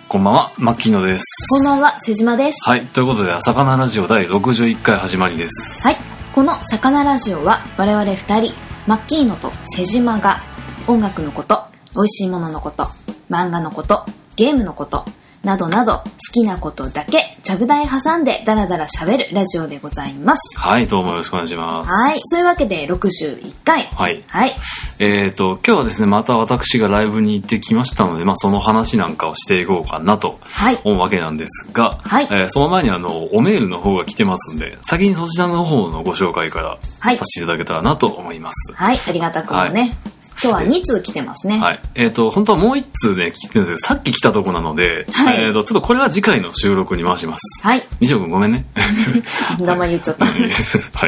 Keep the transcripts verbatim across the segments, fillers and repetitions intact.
こんばんは、マッキーノです。 こんばんは、瀬島です。 はい、ということで、魚ラジオだいろくじゅういっかい始まりです。 はい、この魚ラジオは我々ふたり、マッキーノと瀬島が音楽のこと、美味しいもののこと、漫画のこと、ゲームのことなどなど好きなことだけちゃぶ台挟んでダラダラ喋るラジオでございます。 はい、どうもよろしくお願いします。 はい、そういうわけでろくじゅういっかい。 はい。 はい。 えーと、今日はですね、また私がライブに行ってきましたので、まあその話なんかをしていこうかなと思うわけなんですが、 はい。 えー、その前にあの、おメールの方が来てますんで、先にそちらの方のご紹介からさせていただけたらなと思います。 はい、はい、ありがたくもね。はい、今日はに通来てますね。 はい。えっ、ー、と、本当はもういっ通ね、来てるんですけど、さっき来たとこなので、はい、えっ、ー、と、ちょっとこれは次回の収録に回します。 はい。 西尾くんごめんね。 名前言っちゃった。 はい。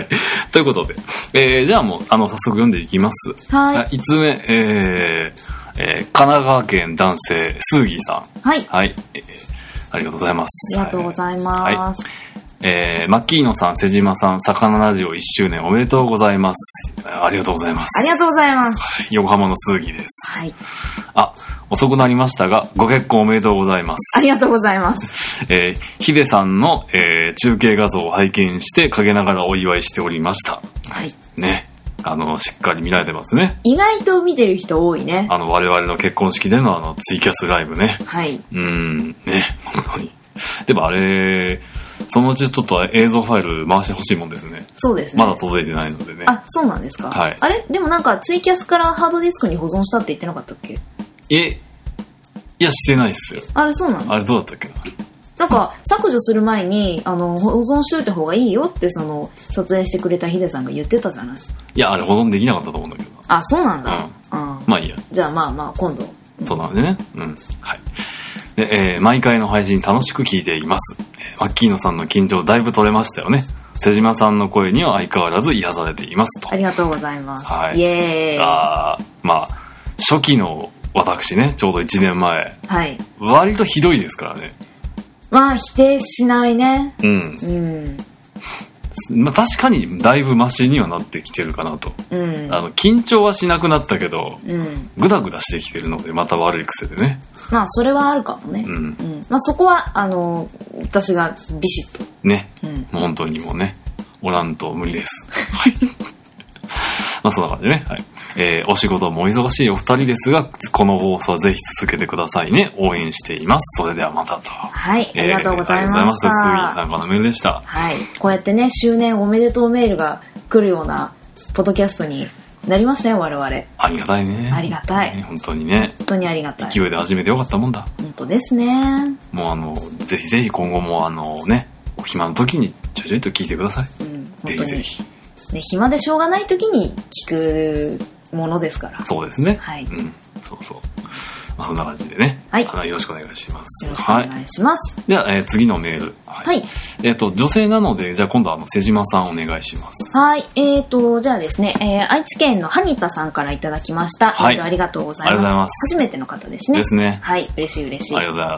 ということで、えー、じゃあもう、あの、早速読んでいきます。 はい。 いつつめ、えー、えー、神奈川県男性、スーギーさん。 はい。 はい。えー、ありがとうございます。 ありがとうございます。はい。 えー、マッキーノさん、瀬島さん、魚ラジオいっしゅうねんおめでとうございます。ありがとうございます。 ありがとうございます。 横浜のスーギーです。 はい。 あ、遅くなりましたが、ご結婚おめでとうございます。 ありがとうございます。 えー、ヒデさんの、えー、中継画像を拝見して陰ながらお祝いしておりました。 はい。 ね。あの、しっかり見られてますね。 意外と見てる人多いね。 あの、我々の結婚式でのあの、ツイキャスライブね。 はい。 うーん、ね、本当に。でもあれ、そのうちちょっと映像ファイル回してほしいもんですね。 そうですね。 まだ届いてないのでね。 あ、そうなんですか。 はい。 あれでもなんかツイキャスからハードディスクに保存したって言ってなかったっけ？ え、いや、してないっすよ。 あれそうなの？ あれどうだったっけな。 なんか削除する前にあの保存しといた方がいいよってその撮影してくれたヒデさんが言ってたじゃない。 いや、あれ保存できなかったと思うんだけど。 あ、そうなんだ。 うん。うん、まあいいや。 じゃあまあまあ今度。 そうなんでね。うん。はい。で、えー、毎回の配信楽しく聞いています。マッキーノさんの緊張だいぶ取れましたよね。瀬島さんの声には相変わらず癒されていますと。 ありがとうございます。 はい。 イエーイ。 あまあ、初期の私ね、ちょうどいちねんまえ。 はい。 割とひどいですからね。 まあ、否定しないね。 うん。うん。まあ確かにだいぶマシにはなってきてるかなと。うん。あの、緊張はしなくなったけど、うん。グダグダしてきてるので、また悪い癖でね。 まあ、それはあるかもね。うん。うん、まあ、そこは、あの、私がビシッと。 ね。うん。もう本当にもうね、おらんと無理です。はい。まあそんな感じでね。はい。えー、お仕事もお忙しいお二人ですが、この放送はぜひ続けてくださいね。応援しています。それではまたと。 はい。ありがとうございました。えー、ありがとうございます。 スーギーさんからのメールでした。 はい。こうやってね、周年おめでとうメールが来るような、ポッドキャストになりましたよ、我々。 ありがたいね。 ありがたい。 ね、本当にね。 本当にありがたい。 勢いで始めてよかったもんだ。 本当ですね。 もうあの、ぜひぜひ今後もあのね、お暇の時にちょいちょいと聞いてください。うん、ぜひぜひ。ね、 暇でしょうがない時に聞くものですから。 そうですね。 はい。 うん。そうそう。まあそんな感じでね。 はい。 よろしくお願いします。 よろしくお願いします。 はい、では、えー、次のメール。 はい。はい、 えっ、ー、と、女性なので、じゃあ今度はあの、瀬島さんお願いします。 はい。えっ、ー、と、じゃあですね、えー、愛知県のハニタさんからいただきました。はい。メールありがとうございます。 ありがとうございます。 初めての方ですね。 ですね。 はい。嬉しい嬉しい。 ありがとうございます。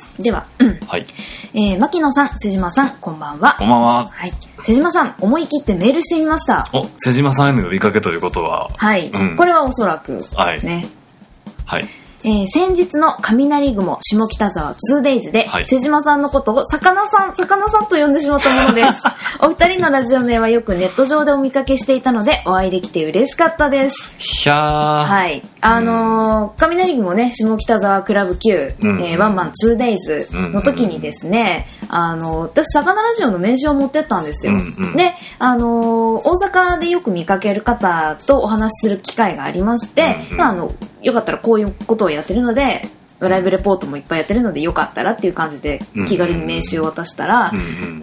では、うん。 はい。 えー、牧野さん、瀬島さん、こんばんは。 こんばんは。 はい。瀬島さん、思い切ってメールしてみました。 お、瀬島さんへの呼びかけということは。 はい。うん、これはおそらく。 はい。 ね。 はい。 えー、先日の雷雲下北沢 ツーデイズ で、はい、瀬島さんのことを魚さん、魚さんと呼んでしまったものです。お二人のラジオ名はよくネット上でお見かけしていたので、お会いできて嬉しかったです。 ひゃー。 はい。あのー、雷雲ね、下北沢クラブ Q、うん、えー、ワンマン ツーデイズ の時にですね、あのー、私、魚ラジオの名刺を持ってったんですよ。うんうん、で、あのー、大阪でよく見かける方とお話しする機会がありまして、うんうん、まあ、あの、よかったらこういうことをやってるので、ライブレポートもいっぱいやってるのでよかったらっていう感じで気軽に名刺を渡したら、うんうん、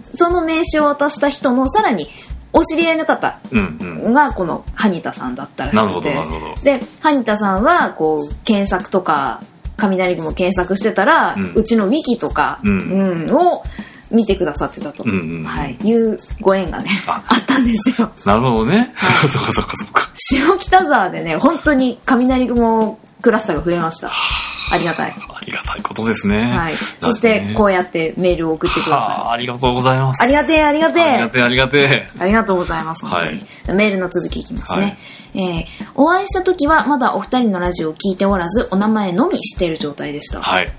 その名刺を渡した人のさらにお知り合いの方がこのハニタさんだったらしくて、でハニタさんはこう検索とか雷雲検索してたら、うん、うちのウィキとか、うんうん、を見てくださってたと、うんうんうん、はい、いうご縁がね あ, あったんですよ。 なるほどね、 はい、 そうかそうかそうか。 下北沢でね本当に雷雲クラスターが増えました。ありがたい。 ありがたいことですね。 はい。そしてこうやってメールを送ってください。 あ, ありがとうございます。 ありがてえありがてえ。 ありがてえありがてえ。 ありがとうございます。はい。メールの続きいきますね。はい、えー、お会いした時はまだお二人のラジオを聞いておらずお名前のみ知っている状態でした。 はい。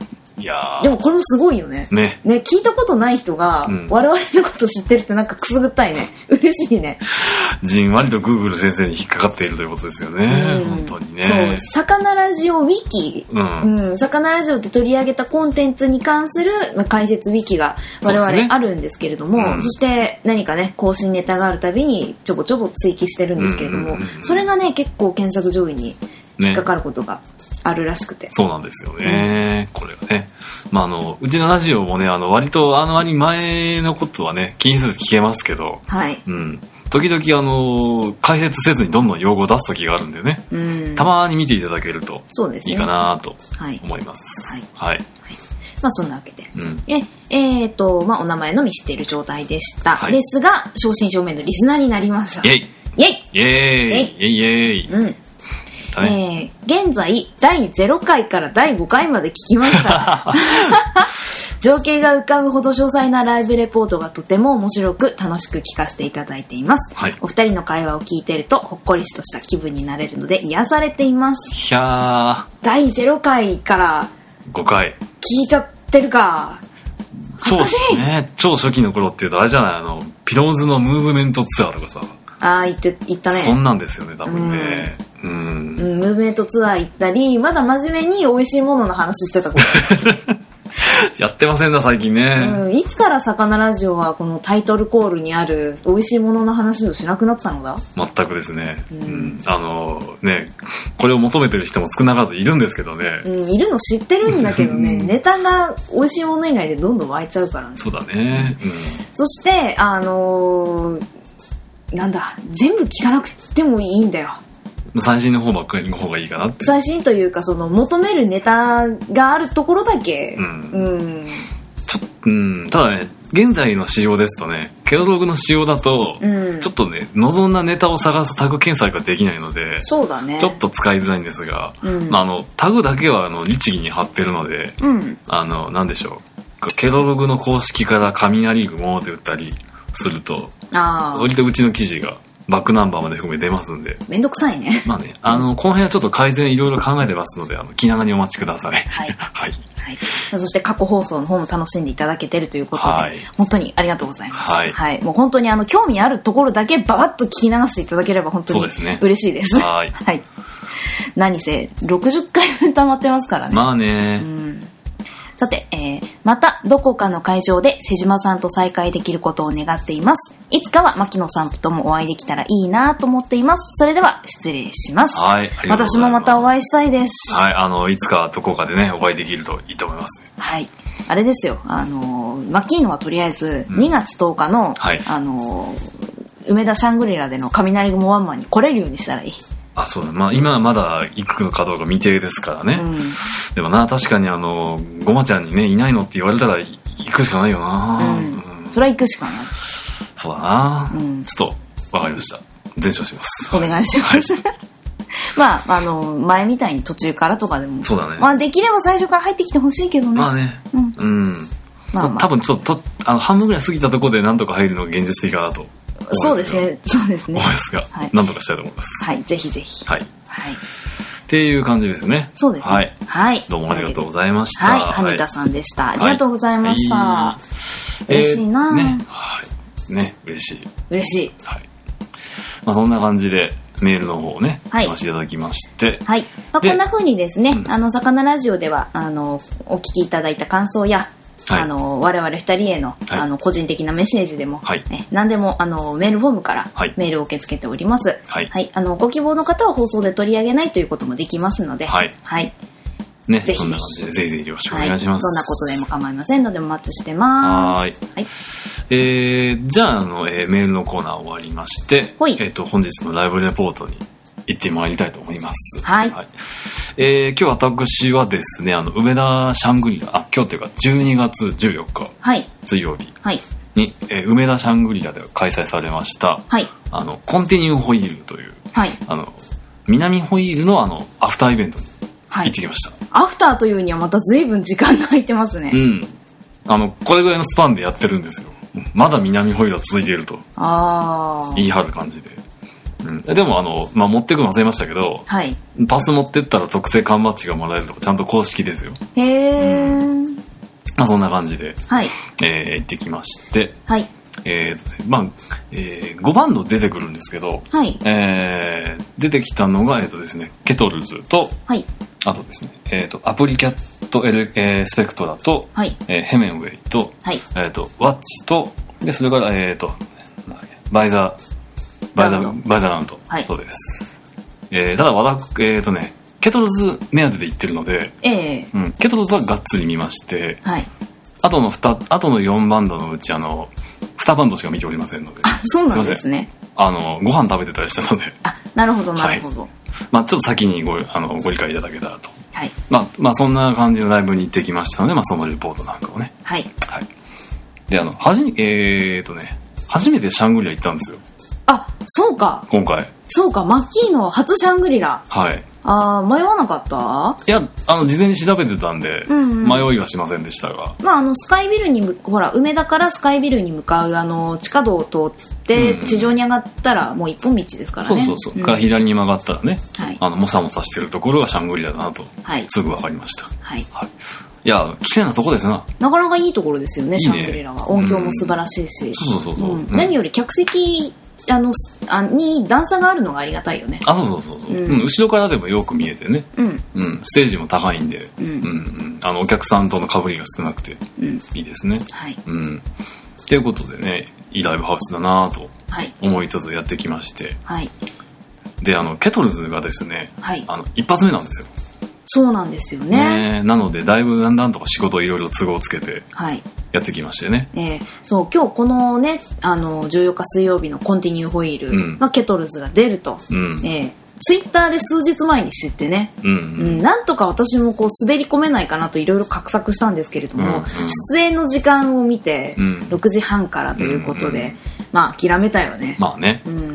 いやでもこれもすごいよね。 ね。 ね、聞いたことない人が、うん、我々のこと知ってるってなんかくすぐったいね。嬉しいね。 じんわりと Google 先生に引っかかっているということですよね。うん、本当にね。 そう、魚ラジオウィキ。うん。うん、魚ラジオって取り上げたコンテンツに関する、まあ、解説ウィキが我々あるんですけれども、そ, ねうん、そして何かね、更新ネタがあるたびにちょぼちょぼ追記してるんですけれども、うんうんうんうん、それがね、結構検索上位に引っかかることが、ね、あるらしくて。 そうなんですよね。うん、これがね。まあ、あの、うちのラジオもね、あの、割と、あの割前のことはね、気にせず聞けますけど、 はい。 うん。時々、あの、解説せずにどんどん用語を出す時があるんでね。うん。たまに見ていただけると、 そうですね。 いいかなと思います。 はい。 はい。はい。 まあ、そんなわけで。うん。え、えーと、まあ、お名前のみ知っている状態でした。はい、ですが、正真正銘のリスナーになりました。 イェイイェイイェイイェイイェイうん。えー、現在だいゼロかいからだいごかいまで聞きました情景が浮かぶほど詳細なライブレポートがとても面白く楽しく聞かせていただいています、はい、お二人の会話を聞いているとほっこりとした気分になれるので癒されています。 ひゃー、 だいゼロかいからごかい聞いちゃってるか。 超,、ね、超初期の頃っていうとあれじゃない、あのピローズのムーブメントツアーとかさ、 ああ、行って、行ったね。 そんなんですよね、多分ね。うん。うん、 ムーブメントツアー行ったり、まだ真面目に美味しいものの話してたこと。 やってませんな、最近ね。 うん。いつから魚ラジオはこのタイトルコールにある美味しいものの話をしなくなったのだ？ 全くですね。うん。うん、あの、ね、これを求めてる人も少なからずいるんですけどね。 うん、いるの知ってるんだけどね、ネタが美味しいもの以外でどんどん湧いちゃうからね。 そうだね。うん。 そして、あのー、なんだ、全部聞かなくてもいいんだよ。 最新の方ばっかりの方がいいかなって。 最新というか、その求めるネタがあるところだけ。うん。うん、 ちょうん。ただね、現在の仕様ですとね、ケロログの仕様だと、うん、ちょっとね、望んだネタを探すタグ検索ができないので、 そうだね。 ちょっと使いづらいんですが、うん、まあ、あのタグだけはあの律儀に貼ってるので、うん、あのなんでしょう、ケロログの公式から雷雲で打ったりすると。 あ、 割とうちの記事がバックナンバーまで含め出ますんで、 めんどくさいね。 まあね、あのこの辺はちょっと改善いろいろ考えてますので、あの気長にお待ちください。 はい、 はいはい、そして過去放送の方も楽しんでいただけてるということで、はい、本当にありがとうございます。はい、はい、もう本当にあの興味あるところだけババッと聞き流していただければ本当に嬉しいです。 はい、 はい、何せろくじゅっかいぶん溜まってますからね。 まあね。 うん、さて、えー、またどこかの会場で瀬島さんと再会できることを願っています。いつかは牧野さんともお会いできたらいいなと思っています。それでは失礼します。 はい、 私もまたお会いしたいです。 はい、あのいつかどこかでねお会いできるといいと思います。 はい、あれですよ、あの牧野はとりあえずにがつとおかの、うんはい、あの梅田シャングリラでの雷雲ワンマンに来れるようにしたらいい。 あ、そうだ。まあ今はまだ行くのかどうか未定ですからね。うん、でもな、確かにあのごまちゃんにねいないのって言われたら行くしかないよな。 うんうん、それは行くしかない。 そうだな、うん、ちょっとわかりました。伝承します。 お願いします。はい、まああの前みたいに途中からとかでも、 そうだね。 まあできれば最初から入ってきてほしいけどね。 まあね。うん。うん、まあまあ、多分ちょっとあの半分ぐらい過ぎたところでなんとか入るのが現実的かなと。 そうですね、そうですね。 思いますが、はい、なんとかしたいと思います。 はい、ぜひぜひ。 はい。 はい。 っていう感じですね。 そうですね。 はい。 はい。 どうもありがとうございました。 はい、羽田さんでした。ありがとうございました。はい、嬉しいな、 えー、ね。はい。ね、嬉しい。 嬉しい。 はい。まあそんな感じでメールの方をね、はい、お待ちいただきまして、 はい。まあ、こんな風にですね、うん、あの魚ラジオではあのお聞きいただいた感想や。はい、あの我々ふたりへの、はい、あの個人的なメッセージでも、はい、え何でもあのメールフォームからメールを受け付けております、はいはい、あのご希望の方は放送で取り上げないということもできますので、はいはいね、ぜひそんな感じでぜひぜひよろしくお願いします、はい、 どんなことでも構いませんのでお待ちしてます。 はい、はい、えー、じゃあ、あの、えー、メールのコーナー終わりまして、はい、えー、と本日のライブレポートに行ってまいりたいと思います。 はい。はい、 えー、今日私はですね、あの梅田シャングリラ、あ、今日というかじゅうにがつじゅうよっか、はい、水曜日に、はい、えー、梅田シャングリラで開催されました、はい、あのコンティニューホイールという、はい、あの南ホイールのあのアフターイベントに行ってきました。 はい、アフターというにはまた随分時間が空いてますね。 うん。あのこれぐらいのスパンでやってるんですよ。まだ南ホイールは続いていると言い張る感じで。うん、でもあの、まあ、持ってくの忘れましたけど、はい、パス持ってったら特製缶バッジがもらえるとかちゃんと公式ですよ。 へー、うん、 まあそんな感じで、 はい。 えー、行ってきまして、 はい。 えーと、まあ、えー、ごバンド出てくるんですけど、 はい。 えー、出てきたのが、えーとですね、ケトルズと、はい。あとですね、えーと、アプリキャットエル、えー、スペクトラと、はい。えー、ヘメンウェイと、はい。えーと、ワッチと、で、それから、えーと、バイザー、バイザー、バイザーラウンド。はい。そうです。えー、ただ、わだ、えーとね、ケトルズ目当てで行ってるので、えー、うん、ケトルズはがっつり見まして、はい。あとの二、あとのよんバンドのうち、あの、にバンドしか見ておりませんので。 あ、そうなんですね。 あの、ご飯食べてたりしたので。 あ、なるほど、なるほど。はい、 まあちょっと先にご、あの、ご理解いただけたらと。はい。まあ、まあそんな感じのライブに行ってきましたので、まあそのレポートなんかをね。はい。はい。で、あの、はじめ、えーとね、初めてシャングリラ行ったんですよ。 あ、そうか。 今回。 そうか、マッキーの初シャングリラ。 はい。 ああ、迷わなかった？ いや、あの、事前に調べてたんで、うんうん、迷いはしませんでしたが。 まあ、あの、スカイビルにむ、ほら、梅田からスカイビルに向かう、あの、地下道を通って、地上に上がったら、もう一本道ですからね。 そうそうそう。うん、から左に曲がったらね、はい、あの、もさもさしてるところがシャングリラだなと、はい、すぐ分かりました。はい。はい。いや、綺麗なとこですな。 なかなかいいところですよね、いいね、シャングリラは。音響も素晴らしいし。うん、そうそうそう。うん、何より客席、あのあに段差があるのがありがたいよね。 あ、そうそうそうそう、うんうん、後ろからでもよく見えてね、うんうん、ステージも高いんで、うんうんうん、あのお客さんとの被りが少なくていいですね、うん、はい、うん。ということでね、いいライブハウスだなと思いつつやってきまして、はい、で、あのケトルズがですね、はい、あの一発目なんですよ。 そうなんですよ ね, ね。なのでだいぶだんだんとか仕事いろいろ都合つけてやってきましてね、 はい、えー、そう今日このね、あのじゅうよっか水曜日のコンティニューホイール、うん、まあ、ケトルズが出ると、うん、えー、ツイッターで数日前に知ってね、うんうんうん、なんとか私もこう滑り込めないかなといろいろ画策したんですけれども、うんうん、出演の時間を見てろくじはんからということで、うんうん、まあ諦めたよね。 まあね、うんうん、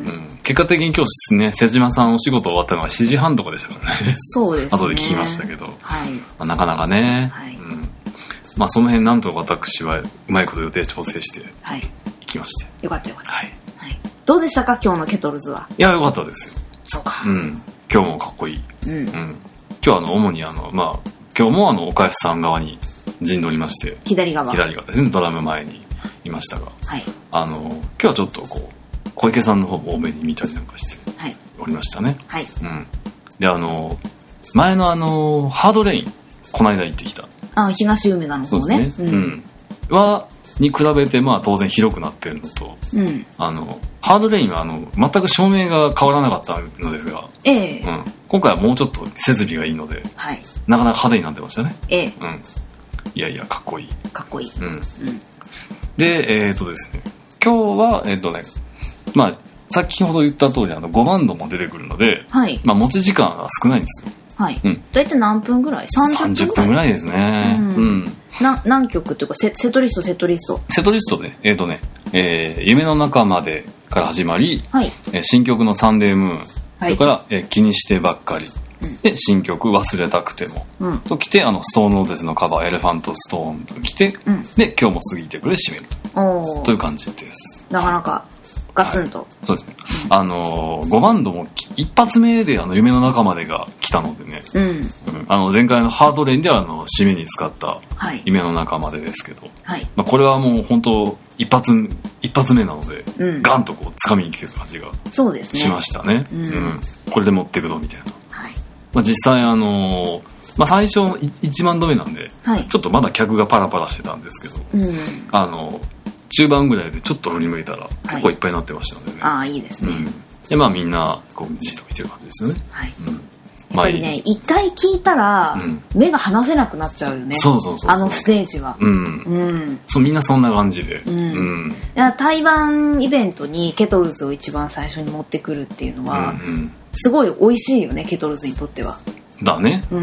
結果的に今日ね、瀬島さんお仕事終わったのがしちじはんとかでしたからね。 そうですね。 後で聞きましたけど、はい、まあ、なかなかね、はい、うん、まあその辺なんとか私はうまいこと予定調整して行きまして、はい、 よかったよかった、はいはい、どうでしたか今日のケトルズは。 いや、よかったですよ。 そうか、 うん、今日もかっこいい、うんうん、今日はあの主にあの、まあ、今日もあの岡安さん側に陣取りまして、 左側左側ですね、ドラム前にいましたが、はい、あの今日はちょっとこう小池さんの方も多めに見たりなんかしておりましたね、はい、うん、で、あの前のあのハードレイン、この間行ってきた、 あ、東梅田の方ね、 そうですね、うん、うん、はに比べてまあ当然広くなってるのと、うん、あのハードレインはあの全く照明が変わらなかったのですが、ええ、うん、今回はもうちょっと設備がいいので、はい、なかなか派手になってましたね、ええ、うん、いやいやかっこいい、 かっこいい、うんうん、 で、えー、っとですね、今日はえー、っとね、まあ先ほど言った通りあのごバンドも出てくるので、はい、まあ、持ち時間が少ないんですよ。はい、うん、 大体何分ぐらい？さんじゅっぷんぐらい？さんじゅっぷんぐらいですね、うんうん、 な何曲っていうか セ, セトリストセトリストセトリストで、えーとねえー、夢の中までから始まり、はい、えー、新曲のサンデームーン、はい、それから、えー、気にしてばっかり、うん、で新曲忘れたくても、うん、と来て、あのストーンローゼスのカバーエレファントストーンと来て、うん、で今日も過ぎてくれ締めるとという感じです。 なかなかガツンと、はい、 そうですね、うん、あのー、ごバンドも一発目であの夢の中までが来たのでね、うんうん、あの前回のハードレインではあの締めに使った夢の中までですけど、はい、まあ、これはもう本当一発一発目なので、うん、ガンとこう掴みに来てる感じがしましたね。そうですね、うんうん、これで持っていくぞみたいな、はい、まあ、実際あのーまあ、最初いちバンド目なんで、はい、ちょっとまだ客がパラパラしてたんですけど、うん、あの中盤ぐらいでちょっと振り向いたら結構いっぱいになってましたのでね、 はい、ああいいですね、うん、 でまあみんなこうじっと見てる感じですよね、はい、うん、 やっぱりね、一回聞いたら、うん、目が離せなくなっちゃうよね。そうそうそうそう、あのステージは、うんうん、 そうみんなそんな感じで、うんうん、 いや対バンイベントにケトルズを一番最初に持ってくるっていうのは、うんうん、すごい美味しいよね、ケトルズにとっては。 だね、うん、うん、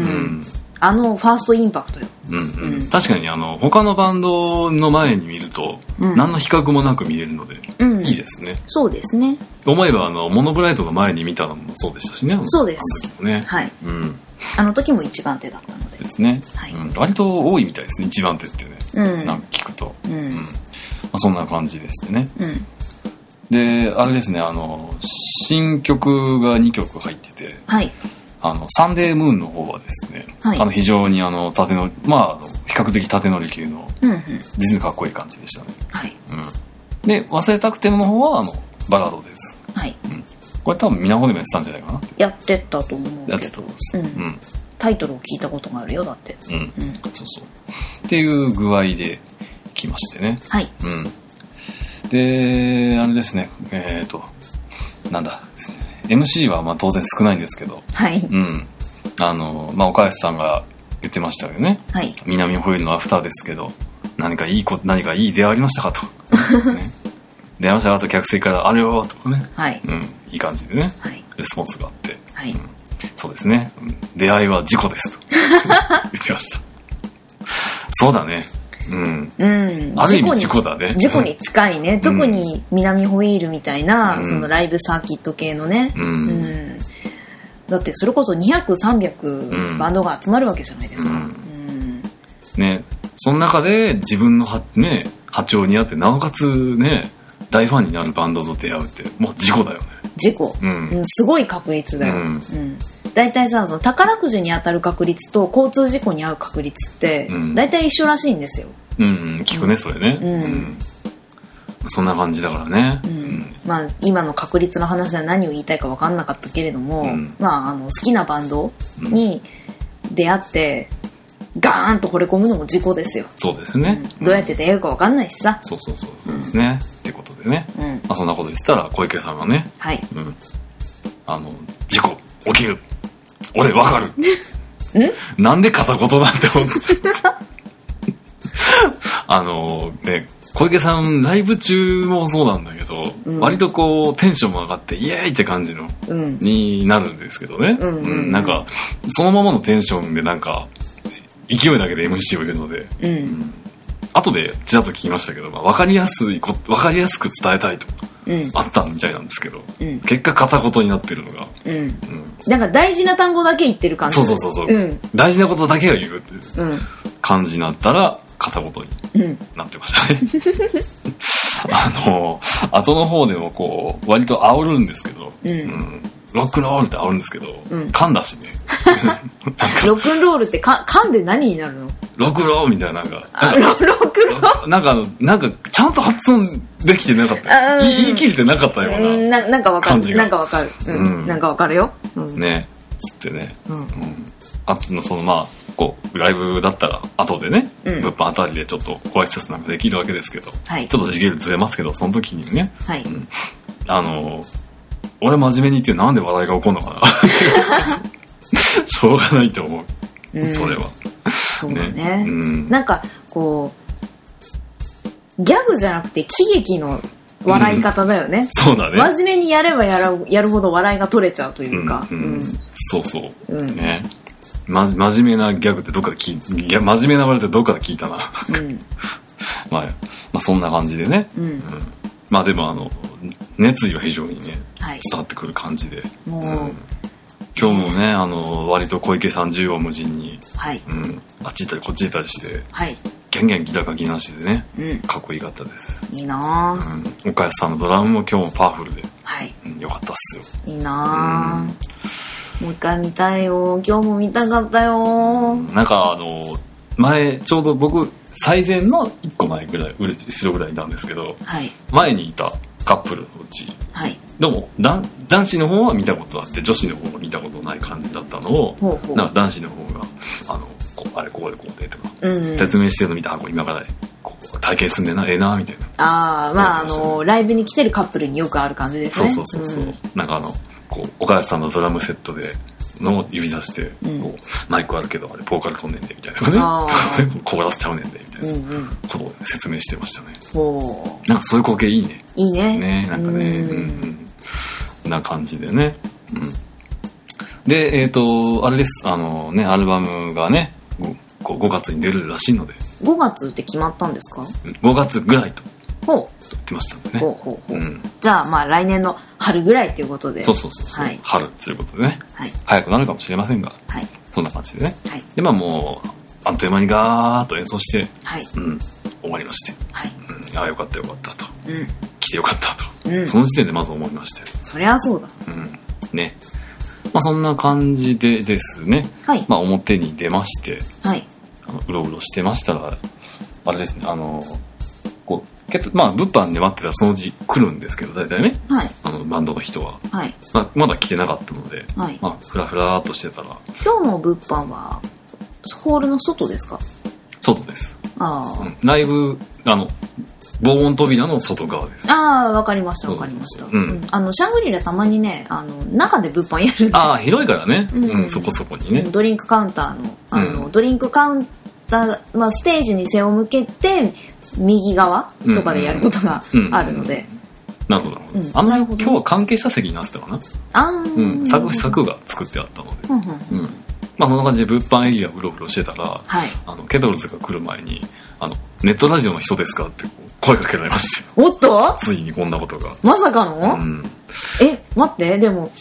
あのファーストインパクトよ、 うんうんうん、確かにあの他のバンドの前に見ると、うん、何の比較もなく見れるので、うん、いいですね。 そうですね。 思えばあのモノブライトの前に見たのもそうでしたしね。 そうです、 ね、 はい、うん、あの時も一番手だったのでですね、はい、うん、割と多いみたいですね、一番手ってね、うん、なんか聞くと、うんうん、まあ、そんな感じでしてね、うん、であれですね、あの新曲がにきょく入ってて、はい、あのサンデームーンの方はですね、 はい、 あの非常にあの縦のまあ比較的縦乗り級の、 うんうん、 実にかっこいい感じでしたね。 はい、 うん、で忘れたくてもの方はあのバラードです。 はい、うん、 これ多分みなほでもやってたんじゃないかな。 やってたと思うけど。 やってたと思います。うん。うん、 タイトルを聞いたことがあるよだって。 うん。うん、そうそう。っていう具合で来ましてね。 はい。 うん。で、あれですね。えっとなんだ エムシー はまあ当然少ないんですけど。 はい。 うん。あのまあ岡安さんが言ってましたよね。 はい。 南ホイールのアフターですけど、何かいいこ何かいい出会いありましたかと。ね。出ましたかと客席からあれよとかね。 はい。 うん。いい感じでね。 はい。 レスポンスがあって。 はい。 うん、そうですね、うん。出会いは事故ですと言ってました。そうだね。うん。 うん。 ある意味事故だね。 事故に近いね。うん、特に南ホイールみたいな、うん、そのライブサーキット系のね。うん。うん、だってそれこそにひゃく、さんびゃくバンドが集まるわけじゃないですか。うん。うん、 ね。その中で自分のはね波長にあってなおかつね大ファンになるバンドと出会うってもう事故だよね。 事故、うんうん、すごい確率だよ。うんうん、だいたいさその宝くじに当たる確率と交通事故に遭う確率ってだいたい一緒らしいんですよ。 うん、うん、聞くねそれね、うんうん、そんな感じだからね、うんうん、 まあ今の確率の話は何を言いたいか分かんなかったけれども、うん、まああの好きなバンドに出会ってガーンと惚れ込むのも事故ですよ。 そうですね、 うん、どうやって出会うか分かんないしさ、 そうそうそうそうですね、うん、ってことでね、うん、まあ、そんなこと言ってたら小池さんがね、 はい、 うん、あの事故起きる俺分かるんなんで片言なんて思ってあのね小池さんライブ中もそうなんだけど、うん、割とこうテンションも上がってイエーイって感じの、うん、になるんですけどね、うんうんうん、なんかそのままのテンションでなんか勢いだけで エムシー を入れるので、うんうん、後でちらっと聞きましたけど、まあ、分かりやすい分かりやすく伝えたいと、うん、あったみたいなんですけど、うん、結果片言になってるのが、うんうん、 なんか大事な単語だけ言ってる感じ。 そうそうそうそう、うん、大事なことだけを言うっていう感じになったら片言になってましたね、うん、あの後の方でもこう割と煽るんですけど、うんうん、ロックンロールって煽るんですけど、うん、噛んだしねロックンロールってか噛んで何になるの？ ロックンロールみたいななんかあロロックンロールなんかあのなんかちゃんと発音できてなかった、うん、言い切れてなかったようなななんかわかるなんかわかる、うんうん、なんかわかるよ、うん、 ねつってね、うんうん、あとのそのまあこうライブだったら後でね、うん、物販あたりでちょっとご挨拶なんかできるわけですけど、はい、ちょっと時系列ずれますけどその時にね、はい、うん、あの俺真面目に言ってなんで笑いが起こるのかなしょうがないと思う、うん、それはそうだね、ね、うん、なんかこうギャグじゃなくて喜劇の笑い方だよね、 うん、そうだね。 真面目にやればやる、やるほど笑いが取れちゃうというか、 うんうんうん、そうそう、うん、ね、ま、真面目なギャグってどっかで聞い真面目な笑いってどっかで聞いたな、うんまあ、まあそんな感じでね、うんうん、まあでもあの熱意は非常にね、はい、伝わってくる感じで、もう、うん、今日もねあの割と小池さん縦横無尽に、はいうん、あっち行ったりこっち行ったりして、はい、ギャンギャンギターかきなしでね、うん、かっこいいかったです。 いいなぁ、うん、岡安さんのドラムも今日もパワフルで、はいうん、よかったっすよ。 いいなぁ、うん、もう一回見たいよ。今日も見たかったよ。 なんかあの前ちょうど僕最前のいっこまえぐらい後ろぐらいなんですけど、はい、前にいたカップルのうち、はい、でも男子の方は見たことあって女子の方は見たことない感じだったのをほうほうなんか男子の方があのこうあれこうでこうでとか、うんうん、説明してるの見たら今からこう体験すんでなええなみたいな。 ああまああのライブに来てるカップルによくある感じですね。 そうそうそうそう、うん、なんかあのこう岡安さんのドラムセットでの指さして、うん、こうマイクあるけどあれボーカル飛んねんでみたいなねコーラスちゃうねんでみたいなことを説明してましたね、うんうん、なんかそういう光景いいね。 いいね。 ねなんかね、うん、うん、な感じでね、うん、でえっ、ー、とあれですあのねアルバムがね ご, ごがつに出るらしいので。 ごがつって決まったんですか？ ごがつぐらいとほう言ってましたんでね。 ほうほうほう、うん、じゃあまあ来年の春ぐらいということで。 そうそうそうそう、はい、春ということでね、はい、早くなるかもしれませんが、はい、そんな感じでね、はい、でまあもうあっという間にガーッと演奏して、はいうん、終わりまして、はいうん、ああよかったよかったと、うん、来てよかったと、うん、その時点でまず思いまして。 そりゃそうだ、 うん、ねまあ、そんな感じでですね、 はい、 まあ、表に出まして、 はい、 あのうろうろしてましたらあれですね、あのこうけまあ物販で待ってたらそのうち来るんですけど大体ね、 はい、 あのバンドの人は、 はい、 まあ、まだ来てなかったので、 はい、 まあ、フラフラーっとしてたら。 今日の物販はホールの外ですか？ 外です。 あ、 うん、ライブあの防音扉の外側です。 ああ、わかりましたわかりました。うん、あのシャングリラたまにね、あの中で物販やるんで。 ああ、広いからね、うんうんうん、そこそこにね。 ドリンクカウンターのあの、うん、ドリンクカウンター、まあ、ステージに背を向けて右側とかでやることがあるので。 なるほど、うん、あんまり今日は関係した席になってたかな。 ああ、 うん、柵柵が作ってあったので。うんうんうん、まあ、そんな感じで物販エリアうろうろしてたら、はい、あのケトルズが来る前にあのネットラジオの人ですかって声かけられまして。 おっと、 ついにこんなことがまさかの、 うん、 え待ってでも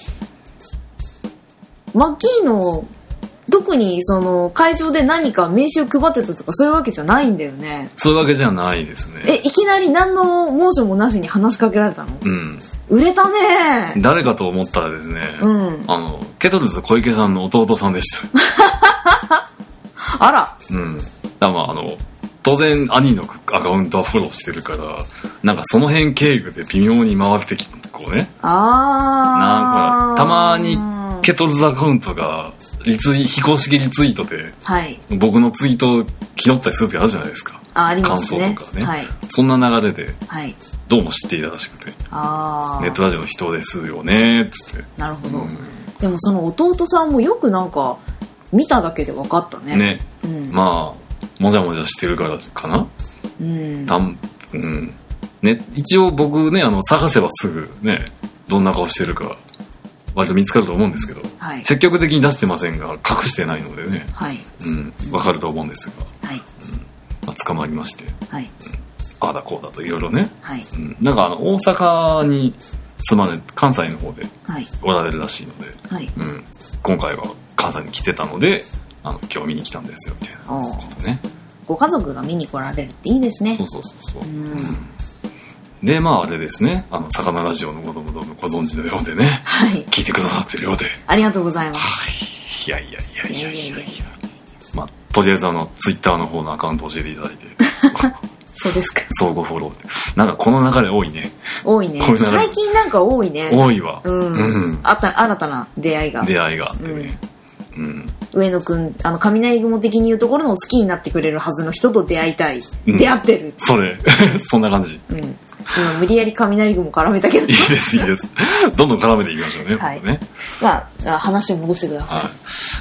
マッキーの特にその会場で何か名刺を配ってたとかそういうわけじゃないんだよね。 そういうわけじゃないですね。 えいきなり何のモーションもなしに話しかけられたの？ うん、 売れたね。 誰かと思ったらですね、うん、あのケトルズ小池さんの弟さんでしたあら、 うん、だまああの当然兄のアカウントはフォローしてるからなんかその辺経由で微妙に回ってきてこうね、 あなんかたまにケトルズアカウントがリツイ非公式リツイートで、はい、僕のツイートを拾ったりする時あるじゃないですか。 あ、ありますね。 感想とかね、 はい、 そんな流れで、 はい、 どうも知っていたらしくて、 あネットラジオの人ですよねっつって。 なるほど、うん、でもその弟さんもよくなんか見ただけで分かったね。 ね、うん、まあもじゃもじゃしてるからかな、 うんたんうんね、一応僕ねあの探せばすぐねどんな顔してるか割と見つかると思うんですけど、はい、積極的に出してませんが隠してないのでね、はい、うん、分かると思うんですが、はい、うん、まあ、捕まりまして、はい、うん、ああだこうだといろいろね、はい、うん、なんかあの大阪に住まね関西の方でおられるらしいので、はい、うん、今回は関西に来てたのであの今日見に来たんですよみたいなことね。 ご家族が見に来られるっていいですね。 そうそうそうそう、うん、でまああれですね、あの魚ラジオのこともどうもご存知のようでね、はい、聞いてくださってるようでありがとうございます。 はい、いやいやいやいやいやいや、まあとりあえずあのツイッターの方のアカウント教えていただいてそうですか。 相互フォローってなんかこの流れ多いね。 多いね。最近なんか多いね。 多いわ。 うん。うん、あた新たな出会いが。 出会いがあってね。うん。うん、 上野くん、あの雷雲的に言うところの好きになってくれるはずの人と出会いたい。うん、出会ってる。 それそんな感じ。 うん。今無理やり雷雲絡めたけど。いいですいいです。どんどん絡めていきましょうね。はい。ね、 まあ話を戻してください。はい、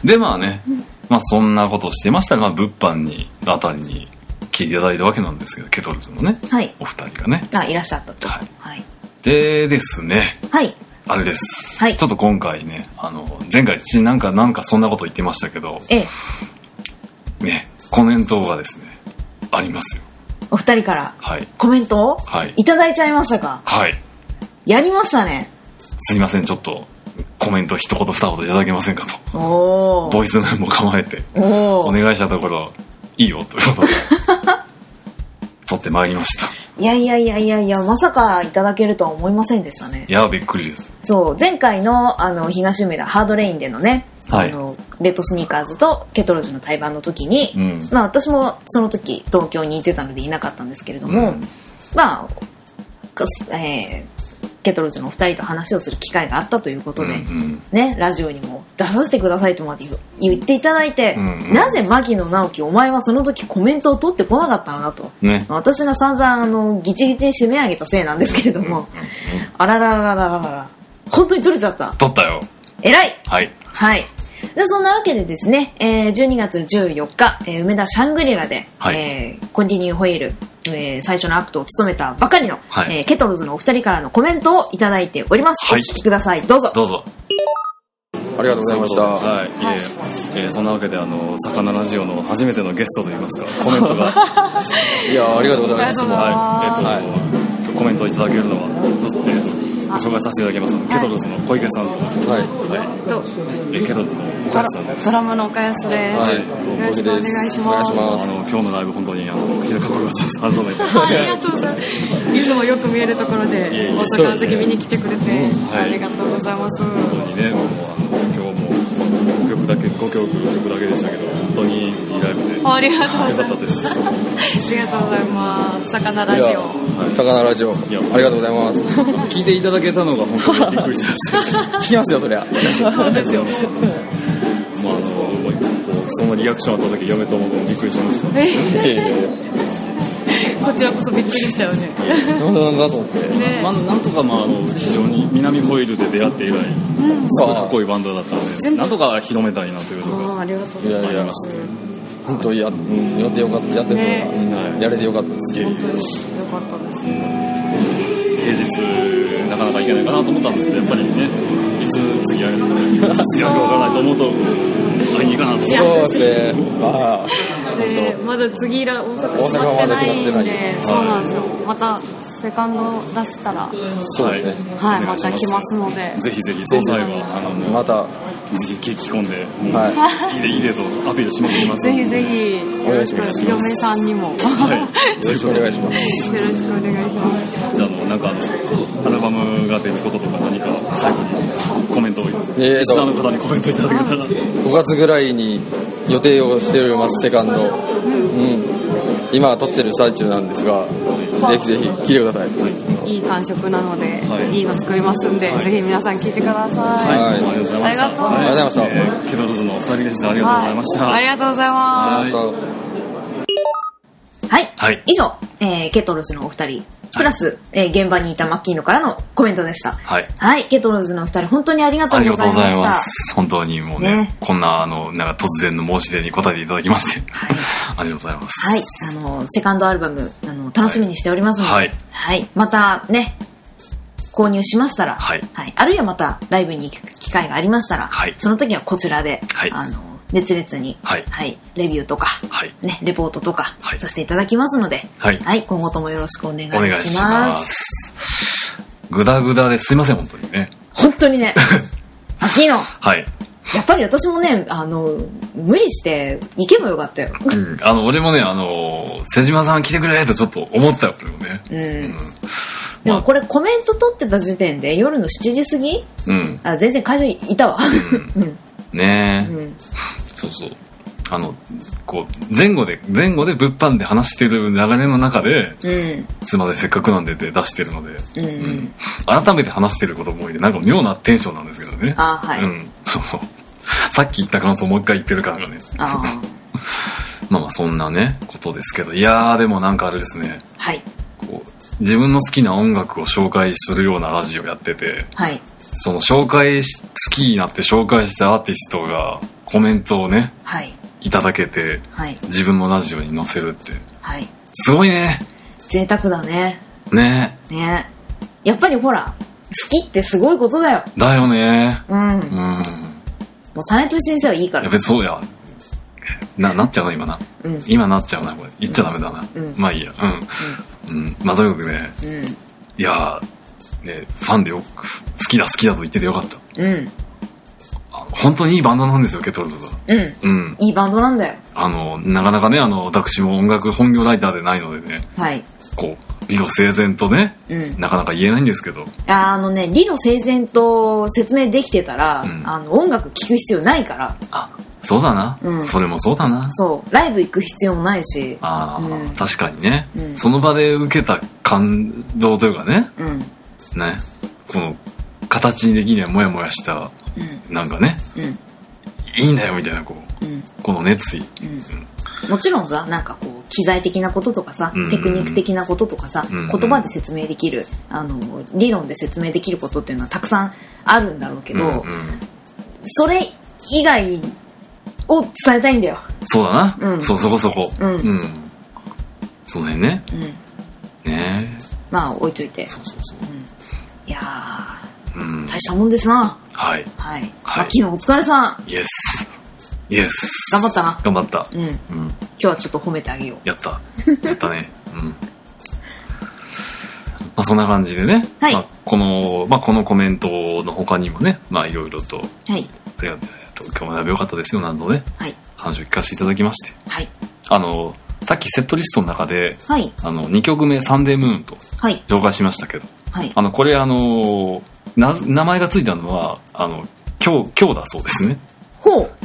でまあね、まあそんなことをしてましたが、物販にあたりに聞いていただいたわけなんですけど、ケトルズのね、はい、お二人がね、 あいらっしゃったと。 はい。はい、でですね。 はい。 あれです、はい、ちょっと今回ねあの前回私なんかなんかそんなこと言ってましたけど、ええ、ねコメントがですねありますよ。 お二人から、 はい、 コメントを、 はい、 いただいちゃいましたか。 はい、 やりましたね。 すいませんちょっとコメント一言二言いただけませんかと、 おボイスメモ構えてお願いしたところいいよということで取ってまいりました。 いやいやいやいやいや、まさかいただけるとは思いませんでしたね。 いやびっくりです。 そう前回のあの東梅田ハードレインでのね、はい、あのレッドスニーカーズとケトルズの対バンの時に、うん、まあ私もその時東京にいてたのでいなかったんですけれども、うん、まあ、えーケトルズのお二人と話をする機会があったということで、うんうん、ね、ラジオにも出させてくださいとまで言っていただいて、うんうん、なぜ牧野直樹お前はその時コメントを取ってこなかったのだと、ね、私が散々あのギチギチに締め上げたせいなんですけれども、うんうんうん、あららららららら本当に取れちゃった。 取ったよ。 偉い。 はい、 はい、でそんなわけでですね、えー、じゅうにがつじゅうよっか、えー、梅田シャングリラで、はい、えー、コンティニューホイール、えー、最初のアクトを務めたばかりの、はい、えー、ケトルズのお二人からのコメントをいただいております、はい、お聞きください。どうぞどうぞ。 ありがとうございました。 はい、はい、えー、そんなわけであの魚ラジオの初めてのゲストといいますかコメントがいやありがとうございます。 はい、えーと、はい、コメントをいただけるのはどうぞ、えーご紹介させていただきます。ケトルズの小池さんと、はいはい、とえケトルズの岡安さんです。 ドラムの岡安です。はい、よろしくお願いします。 あの今日のライブ本当にあの非常にかっこよかったです。改めてありがとうございます。いつもよく見えるところで大阪の時見に来てくれて、ね、ありがとうございます。 本当にね、もうあの今日曲だけごきょく曲だけでしたけど本当にいいライブでありがとうございます。 よかったです。 ありがとうございます。魚ラジオ。 魚ラジオ。ありがとうございます。 聞いていただけたのが本当にびっくりしました。 聞きますよそりゃ。 そうですよ。 まああのそのリアクションあった時嫁ともびっくりしました。 こちらこそびっくりしたよね。 なんだなんだと思って。 ね、 まあ、なんとかまああの非常に南ホイールで出会って以来、うん、すごいかっこいいバンドだったので、なんとか広めたいなというのがありがとうございます。 いやいや本当や、うん、やってよかったやってて、ねうん、やれてよかったです。 本当によかったです。 平日なかなか行けないかなと思ったんですけどやっぱりねいつ次やるのか次やるかわからないと思うと会いに行かなとそうですね。あでまだ次大阪決まってないんでそうなんですよ。またセカンド出したらそうですね。 はい、また来ますのでぜひぜひその際はあのまたぜひ聞き込んで、 はい、 いいでいいでとアピールしまくりますぜひぜひよろしく嫁さんにも、 はい、よろしくお願いします。 よろしくお願いします。 じゃあのなんかあのアルバムが出ることとか何か最後にコメントをリスナーの方にコメントいただけたらごがつぐらいに予定をしておりますセカンド、うんうん、今撮ってる最中なんですがぜひぜひ聴いてください、はい、 いい感触なので、はい、いいの作りますんで、はい、ぜひ皆さん聴いてください、 はいはい、ありがとうございました。 ありがとうございました、 えー、ケトルズのお二人でした。ありがとうございました、 はい、ありがとうございます。 はい、はい、以上、えー、ケトルズのお二人プラス、はいえー、現場にいたマッキーノからのコメントでした。はい。はい。ケトルズのお二人、本当にありがとうございました。ありがとうございます。 本当にもうね、ねこんな、あの、なんか突然の申し出に答えていただきまして。はい。ありがとうございます。 はい。あの、セカンドアルバム、あの、楽しみにしておりますので。はい。はい。またね、購入しましたら、はい。はい。あるいはまたライブに行く機会がありましたら、はい。その時はこちらで、はい。あの、熱烈に、はい、はい、レビューとか、はい、ね、レポートとか、はい、させていただきますので、はい、はい、今後ともよろしくお願いします。お願いします。 グダグダですいません、本当にね。 本当にね。アキーノ。はい。やっぱり私もね、あの、無理して行けばよかったよ。 うん、あの、俺もね、あの、瀬島さん来てくれとちょっと思ってたよ、これもね。うん。うんでもこれコメント取ってた時点で夜のしちじ過ぎ、うん、あ全然会場いたわ。 うんうん、ねえ、うん、そうそう。あの、こう、前後で、前後で物販で話してる流れの中で、うん、すいません、せっかくなんでって出してるので、うんうん、改めて話してることも多いで、なんか妙なテンションなんですけどね。 あはい。うん、 そうそう。さっき言った感想をもう一回言ってる感がね。あまあまあ、そんなね、ことですけど、いやー、でもなんかあれですね。はい。こう、自分の好きな音楽を紹介するようなラジオやってて、はい。その紹介し、好きになって紹介したアーティストがコメントをね、はい。いただけて、はい、自分のラジオに載せるって、はい、すごいね。 贅沢だね。 ね。 ね。やっぱりほら、好きってすごいことだよ。 だよね。うん。うん。もう実俊先生はいいから。 やべそうや。ななっちゃうな今な。うん。今なっちゃうなこれ。言っちゃダメだな。うん。まあいいや。うん。うん。うん、まあとにかくね。うん。いやねファンでよく好きだ好きだと言っててよかった。うん。本当にいいバンドなんですよ、ケトルズは。 うん。うん。いいバンドなんだよ。 あの、なかなかね、あの、私も音楽本業ライターでないのでね。はい。こう、理路整然とね、うん、なかなか言えないんですけど。 あ、あのね、理路整然と説明できてたら、うん、あの、音楽聴く必要ないから。 あ、そうだな。うん。それもそうだな。 そう。ライブ行く必要もないし。 ああ、うん、確かにね、うん。その場で受けた感動というかね。うん。ね。この、形的にはモヤモヤした、うん、なんかね、うん、いいんだよみたいなこう、うん、この熱意、うんうん、もちろんさなんかこう機材的なこととかさ、うんうんうん、テクニック的なこととかさ、うんうん、言葉で説明できるあの理論で説明できることっていうのはたくさんあるんだろうけど、うんうん、それ以外を伝えたいんだよ。 そうだな、うん、そうそこそこ、うんうん、その辺ね、うん、ねまあ置いといてそうそうそう、うん、いやーうん、大したもんですな。はい。はい。はい、昨日お疲れさん。 イエス。イエス。 頑張ったな。 頑張った。 うん。うん、今日はちょっと褒めてあげよう。 やった。やったね。うん。まあそんな感じでね。はい。まあ、この、まあこのコメントの他にもね、まあいろいろと。はい。ありがとう。今日もだいぶ良かったですよ、何度ね。はい。話を聞かせていただきまして。はい。あの、さっきセットリストの中で、はい。あの、にきょくめサンデームーンと。はい。紹介しましたけど。はい。あの、これあの、な名前がついたのはあの今日今日だそうですね。ほう。今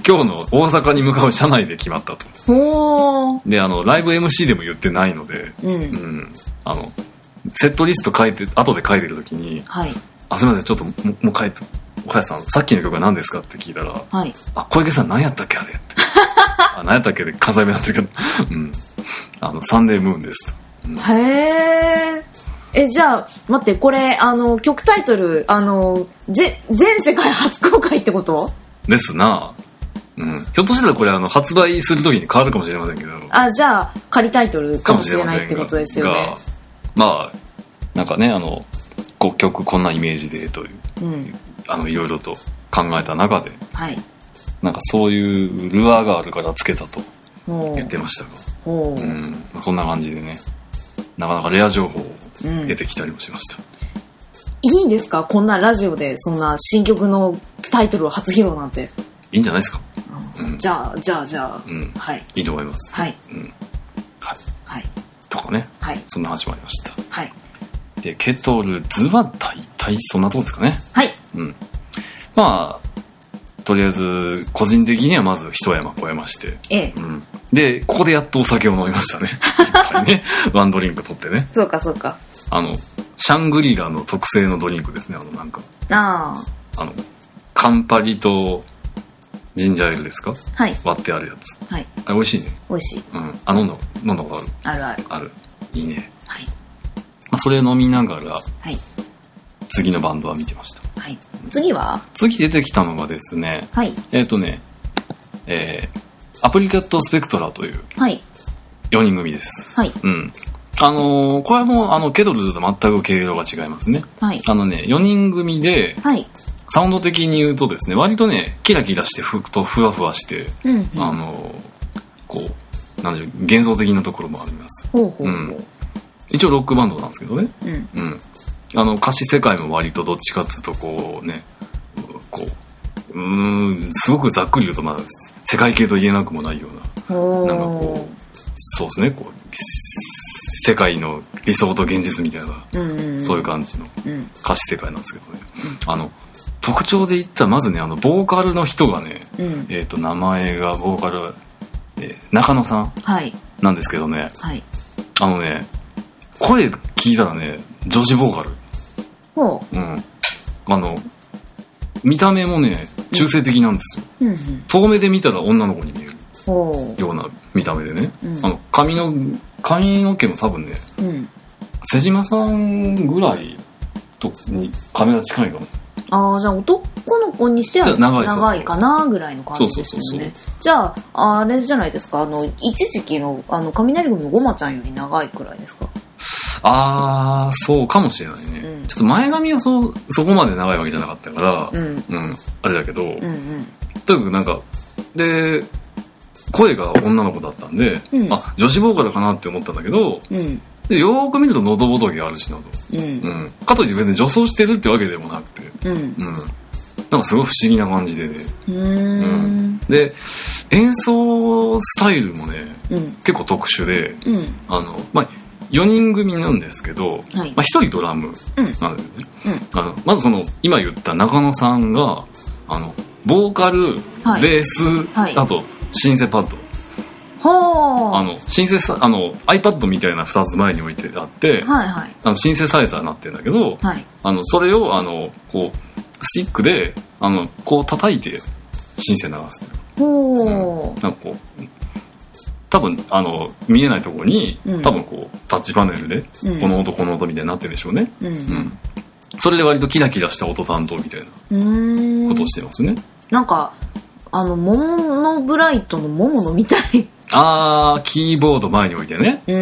今日の大阪に向かう車内で決まったと。 おであのライブ エムシー でも言ってないので、 うん、うん、 あのセットリスト書いて後で書いてる時に、はい、あすみませんちょっとももう書いて岡安さんさっきの曲は何ですかって聞いたら、はい、あ小池さん何やったっけあれってあ何やったっけで関西弁になってるけど、うん、あのサンデームーンです、うん、 へえ。えじゃあ待ってこれあの曲タイトルあのぜ全世界初公開ってことですな。うん、ひょっとしたらこれあの発売するときに変わるかもしれませんけど、 あじゃあ仮タイトルかもしれないってことですよね。 まあなんかねあのこう曲こんなイメージでという、うん、あのいろいろと考えた中で、はい、なんかそういうルアーがあるからつけたと言ってましたが、うん、まあ、そんな感じでねなかなかレア情報を得てきたりもしました、 うん、いいんですかこんなラジオでそんな新曲のタイトルを初披露なんて。 いいんじゃないですか、 うん、じゃあじゃあじゃあ、 うん、はいいいと思います。 はい、 うん、はい、 はい、 とかね、 はい、 そんな話もありました。 はい。 でケトルズは大体そんなとこですかね。 はい。 うん。まあとりあえず個人的にはまず一山越えまして、 ええ、 うん、でここでやっとお酒を飲みましたね。いっぱいねワンドリンク取ってね。 そうかそうか。 あのシャングリラの特製のドリンクですね。あのなんかああのカンパリとジンジャーエールですか、 はい、 割ってあるやつ、 はい、 あれ美味しいね。 美味しい、 うん、あ飲んだ飲んだことある。 あるあるある。いいね。 はい。 まあ、それ飲みながら、 はい、 次のバンドは見てました。 はい。次は次出てきたのがですね、 はい、 えっ、ー、とね、えー、アプリケットスペクトラというよにん組です。 はい。 うん。あのー、これもあのケトルズと全く毛色が違いますね。 はい。 あのね、よにん組で、はい。サウンド的に言うとですね、割とねキラキラしてふとふわふわして、うんうん、あのこうなんでしょう幻想的なところもあります。 ほうほうほう、うん、 一応ロックバンドなんですけどね、 うんうん、あの歌詞世界も割とどっちかっていうとこうねこううーんすごくざっくり言うとまあ世界系と言えなくもないようななんかこうそうですねこう世界の理想と現実みたいな、うんうんうん、そういう感じの歌詞世界なんですけどね、うん、あの特徴で言ったらまずねあのボーカルの人がね、うん、えー、と名前がボーカル、えー、中野さんなんですけどね、 はい、 あのね声聞いたらね女子ボーカル、 ほう、 うん、あの見た目もね中性的なんですよ、 うんうん、 遠目で見たら女の子に見えるような見た目でね、 うん、 あの髪の髪の毛も多分ね、 うん、 瀬島さんぐらいとにカメラ近いかも。 ああじゃあ男の子にしては長い、長いかなぐらいの感じですよね。じゃああれじゃないですかあの一時期のあの雷組のごまちゃんより長いくらいですか。 ああそうかもしれないね、うん、ちょっと前髪はそうそこまで長いわけじゃなかったから、 うんうん、あれだけど、うんうん、 とにかくなんかで声が女の子だったんで、うん、あ女子ボーカルかなって思ったんだけど、 うん、 でよーく見ると喉仏があるしなと、 うんうん、 かといって別に女装してるってわけでもなくて、 うんうん、なんかすごい不思議な感じでね、 うーん、 うん、で演奏スタイルもね、 うん、 結構特殊で、 うん、 あのまあよにん組なんですけど、 はい、 まあ、ひとりドラムなんですよね、うん、あのまずその今言った中野さんがあのボーカル、はい、ベース、 はい、 あとシンセパッド、 はあのシンセサあの iPad みたいなふたつ前に置いてあって、 はいはい、 あのシンセサイザーになってるんだけど、 はい、 あのそれをあのこうスティックであのこう叩いてシンセ流す、 ほうん、なんかこう多分あの見えないところに、うん、多分こうタッチパネルで、うん、この音この音みたいになってるでしょうね、 うんうん、 それで割とキラキラした音担当みたいなことをしてますね。 なんかあのモノブライトのモモのみたい。 あーキーボード前に置いてね、 うん、 うん、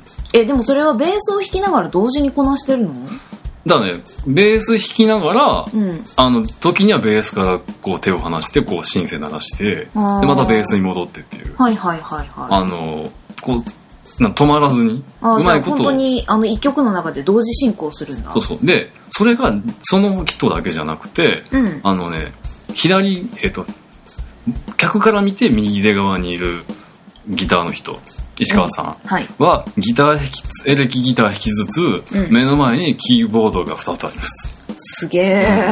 えでもそれはベースを弾きながら同時にこなしてるの？ だからねベース弾きながら、 うん、 あの時にはベースからこう手を離してこうシンセ鳴らしてでまたベースに戻ってっていう、 はいはいはいはい、 あのこうな止まらずにあうまいこと、じゃあ本当にあの一曲の中で同時進行するんだ。 そうそうでそれがその人だけじゃなくて、 うん、 あのね左えっと客から見て右手側にいるギターの人石川さんはギター弾きエレキギター弾きつつ、うん、目の前にキーボードがふたつあります。 すげえ、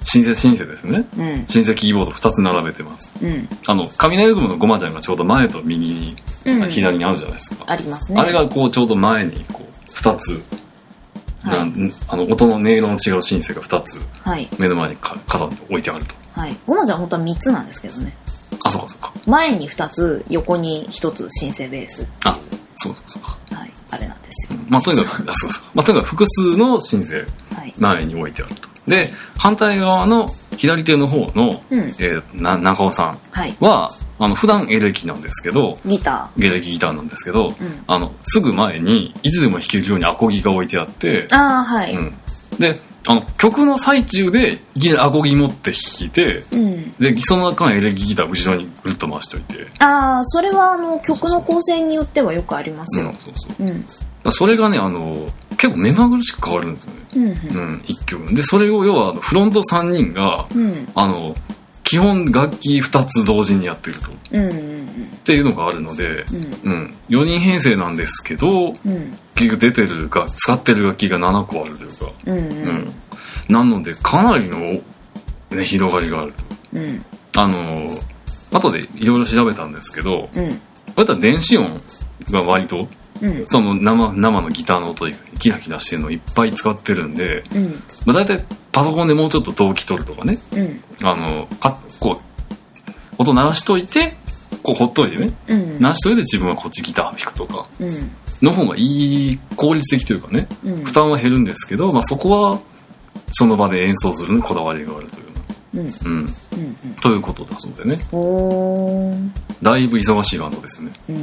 シンセシンセですね、 うん、 シンセキーボードふたつ並べてます、 うん、 あの雷雲のゴマちゃんがちょうど前と右に、うん、左にあるじゃないですか、 ありますね。 あれがこうちょうど前にこうふたつ、はい、あの音の音色の違うシンセがふたつ目の前にか飾って置いてあると、 はい、ゴマちゃん本当はみっつなんですけどね。 あ、そうかそうか。 前にふたつ、横にひとつシンセベース。 あ、そうそうそうか。 はい、あれなんですよ。 うん、まあとにかく、あ、そうそう。まあとにかく複数のシンセ前に置いてあると。で、反対側の左手の方の、うん、えー、な中尾さんは、はい、あの普段エレキなんですけど、 ギター、エレキギターなんですけど、うん、あのすぐ前にいつでも弾けるようにアコギが置いてあって、 ああはい。 うん、で。あの曲の最中でいきなりアコギ持って弾いて、うん、でその中のエレキギター後ろにぐるっと回しておいて、 ああそれはあの曲の構成によってはよくありますよ。 うん、そうそう、うん、だそれがねあの結構目まぐるしく変わるんですよね、うんうんうん、いっきょくでそれを要はあのフロントさんにんが、うん、あの基本楽器ふたつ同時にやってると、うんうんうん、っていうのがあるので、うんうん、よにん編成なんですけど、うん、結局出てるか使ってる楽器がななこあるというか、うんうんうん、なのでかなりの、ね、広がりがあると、うん、あの後でいろいろ調べたんですけど、うん、こういった電子音が割と、うん、その 生, 生のギターの音キラキラしてるのをいっぱい使ってるんで、うんまあ、大体パソコンでもうちょっと同期取るとかね、うん、あのかこう音鳴らしといてこうほっといてね、うん、鳴らしといて自分はこっちギター弾くとかの方がいい効率的というかね、うん、負担は減るんですけど、まあ、そこはその場で演奏するのにこだわりがあるといううんうんうんうん、ということだそうでね。おだいぶ忙しいバンドですね、うんうん、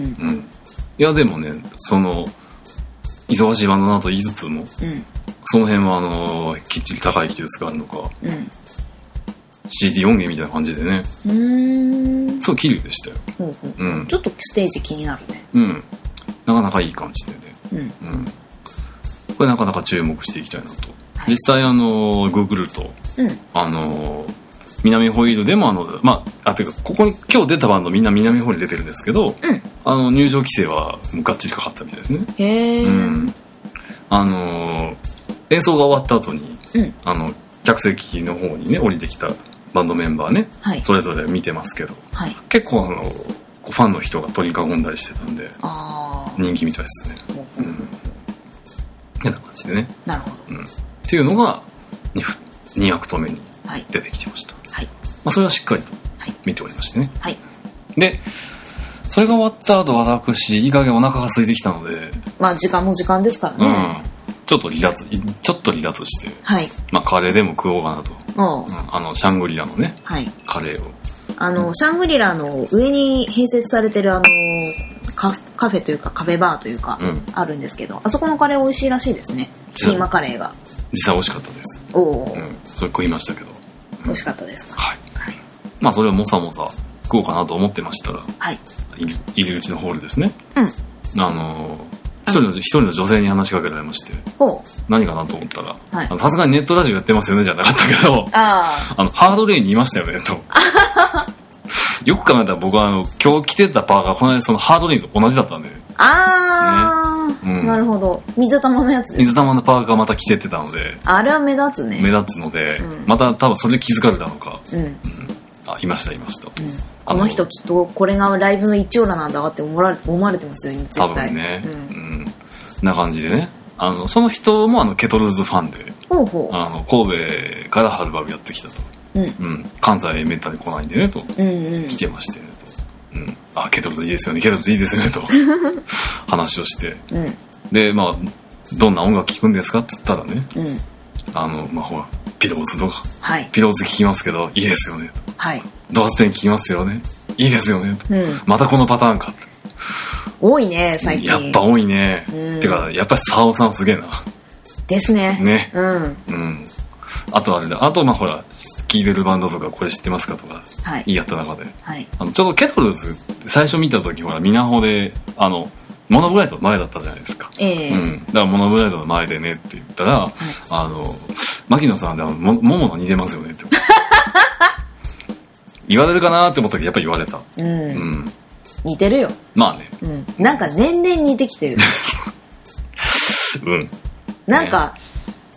いやでもねその忙しいバンドだと言いつつも、うん、その辺はあのきっちり高い技術があるのか、うん、シーディー 音源みたいな感じでねうーんすごい綺麗でしたよ、ほうほううん、 ちょっとステージ気になるね。 うんなかなかいい感じでね、うんうん、これなかなか注目していきたいなと、はい、実際あの Google と、うん、あの南ホイールでもあのまああていうかここに今日出たバンドみんな南ホイール出てるんですけど、うん、あの入場規制はがっちりかかったみたいですね。へー、うん、あの演奏が終わった後に、うん、あの客席の方にね降りてきたバンドメンバーね、はい、それぞれ見てますけど、はい、結構あのファンの人が取り囲んだりしてたんであ人気みたいですね。うん、ってな感じでね。なるほど、うん、っていうのが 2, にアクト目に出てきてました。はいまあ、それはしっかりと見ておりましてね。はい、でそれが終わった後私いい加減お腹が空いてきたので、 まあ時間も時間ですからね。 うん、ちょっと離脱ちょっと離脱して、はいまあ、カレーでも食おうかなと、うん、あのシャングリラのね、はい、カレーをあの、うん、シャングリラの上に併設されてるあの カ, カフェというかカフェバーというか、うん、あるんですけどあそこのカレー美味しいらしいですね。キーマカレーが実際美味しかったです。おお、うん、それ食いましたけど、 うん、美味しかったですか。はい、はい、 まあそれをもさもさ食おうかなと思ってましたら、はい、入り口のホールですね、うん、あの一人の一人の女性に話しかけられまして、何かなと思ったらさすがにネットラジオやってますよねじゃなかったけどああのハードレインにいましたよねとよく考えたら僕はあの今日着てたパーカーこの間そのハードレインと同じだったんでああ、ねうん、なるほど水玉のやつです、 ね、水玉のパーカーまた着てってたのであれは目立つね目立つので、うん、また多分それで気づかれたのか、うんうん、あいましたいましたと、うん、 この人きっとこれがライブの一オーラなんだって思われて、思われてますよね絶対。 多分ね、うんうん、な感じでねあのその人もあのケトルズファンでほうほうあの神戸からハルバルやってきたと、うんうん、関西めったに来ないんでねと、うんうん、来てましてねと、うん、あケトルズいいですよねケトルズいいですねと話をして、うん、でまあどんな音楽聴くんですかって言ったらね、うん、あのまあほらピローズとか、はい、ピローズ聴きますけどいいですよねと、はい、ドアステン聴きますよねいいですよねと、うん、またこのパターンかって多いね最近やっぱ多いね、うん、てかやっぱり沢尾さんすげえなですねねうん、 うん、あとあれだあとまあほら聴いてるバンドとかこれ知ってますかとか言い合った中で、はい、あのちょうどケトルズ最初見た時ほらミナホであのモノブライドの前だったじゃないですか、えーうん、だからモノブライドの前でねって言ったら、はい、あの牧野さんでもももの似てますよねって言われるかなって思ったけどやっぱり言われた、うんうん、 似てるよまあね、 うん、なんか年々似てきてるうんなんか、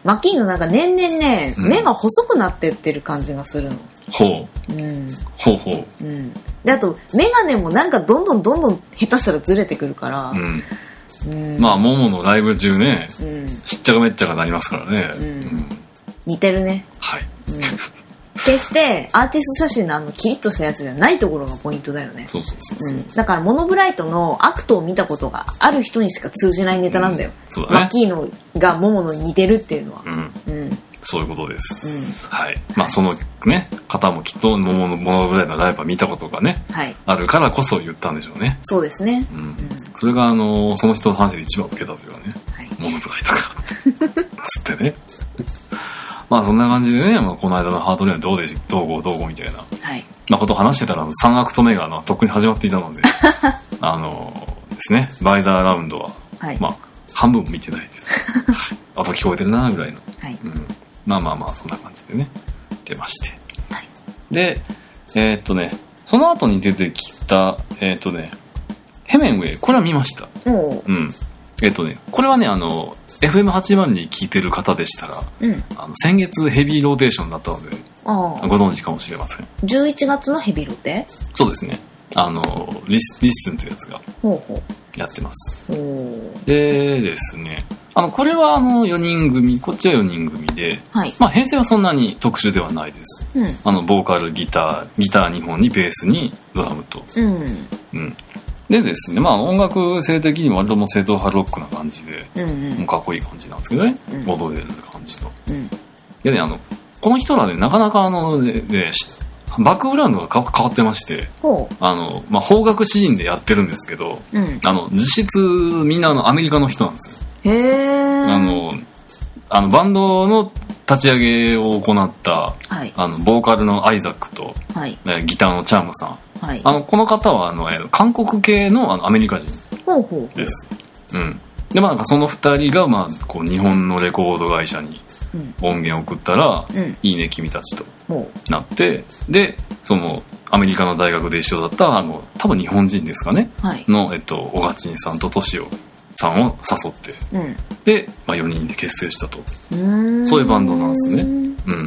マッキーのなんか年々ね、 うん目が細くなってってる感じがするの。 ほうん。 う。ほうほう。 うん。で、あと、メガネもなんかどんどんどんどん下手したらずれてくるから。 うん。 うん、 まあ、もものライブ中ね、 うん、 しっちゃかめっちゃかなりますからね。 うんうん、 似てるね。 はい。 うん決してアーティスト写真のあのキリッとしたやつじゃないところがポイントだよね。 そうそうそうそう、 うん、だからモノブライトのアクトを見たことがある人にしか通じないネタなんだよ、 うん、そうだね、 マッキーのがモモのに似てるっていうのは、 うんうん、 そういうことです、 うん、 はい。まあそのね方もきっとモモのモノブライトのライブは見たことがね、はい、あるからこそ言ったんでしょうね。 そうですね、 うんうん、それがあのその人の話で一番受けたというかね、はい、モノブライトがつってねまあそんな感じでね、まあ、この間のハードレーンどうでどうこうどうこうみたいな、はい、まあ、ことを話してたらさんアクト目があのとっくに始まっていたのであのですね、バイザーラウンドは、はい、まあ半分も見てないです、はい、あと聞こえてるなぐらいの、はい、うん、まあまあまあそんな感じでね出まして、はい、でえー、っとねその後に出てきたえー、っとねヘメンウェイ、これは見ました。うん、えー、っとねこれはねあのエフエムはちじゅう に聞いてる方でしたら、うん、あの先月ヘビーローテーションだったのでご存知かもしれません。 じゅういちがつのヘビーロテ？ そうですね、あのリス、リッスンというやつがやってます。ほうほう。でですね、あのこれはあのよにん組、こっちはよにん組で、はい、まあ、編成はそんなに特殊ではないです、うん、あのボーカルギターギターにほんにベースにドラムと、うんうん、でですね、まあ音楽性的にも割ともう正統派ロックな感じで、うんうん、もうかっこいい感じなんですけどね、うん、踊れる感じの、うん、でね、あのこの人らねなかなかあのね、ね、バックグラウンドが変わってまして、あの、まあ、邦楽詩人でやってるんですけど、うん、あの実質みんなあのアメリカの人なんですよ。へー。あのあのバンドの立ち上げを行った、はい、あのボーカルのアイザックと、はい、ギターのチャームさん、はい、あのこの方はあの韓国系 の, あのアメリカ人です。ほうほうほう、うん、で、まあ、なんかそのふたりが、まあ、こう日本のレコード会社に音源を送ったら、うん、いいね君たちとなって、でそのアメリカの大学で一緒だったあの多分日本人ですかね、はい、の、えっと、小勝ちさんと敏夫さんを誘って、うん、で、まあ、よにんで結成したと、うーん、そういうバンドなんですね、うん、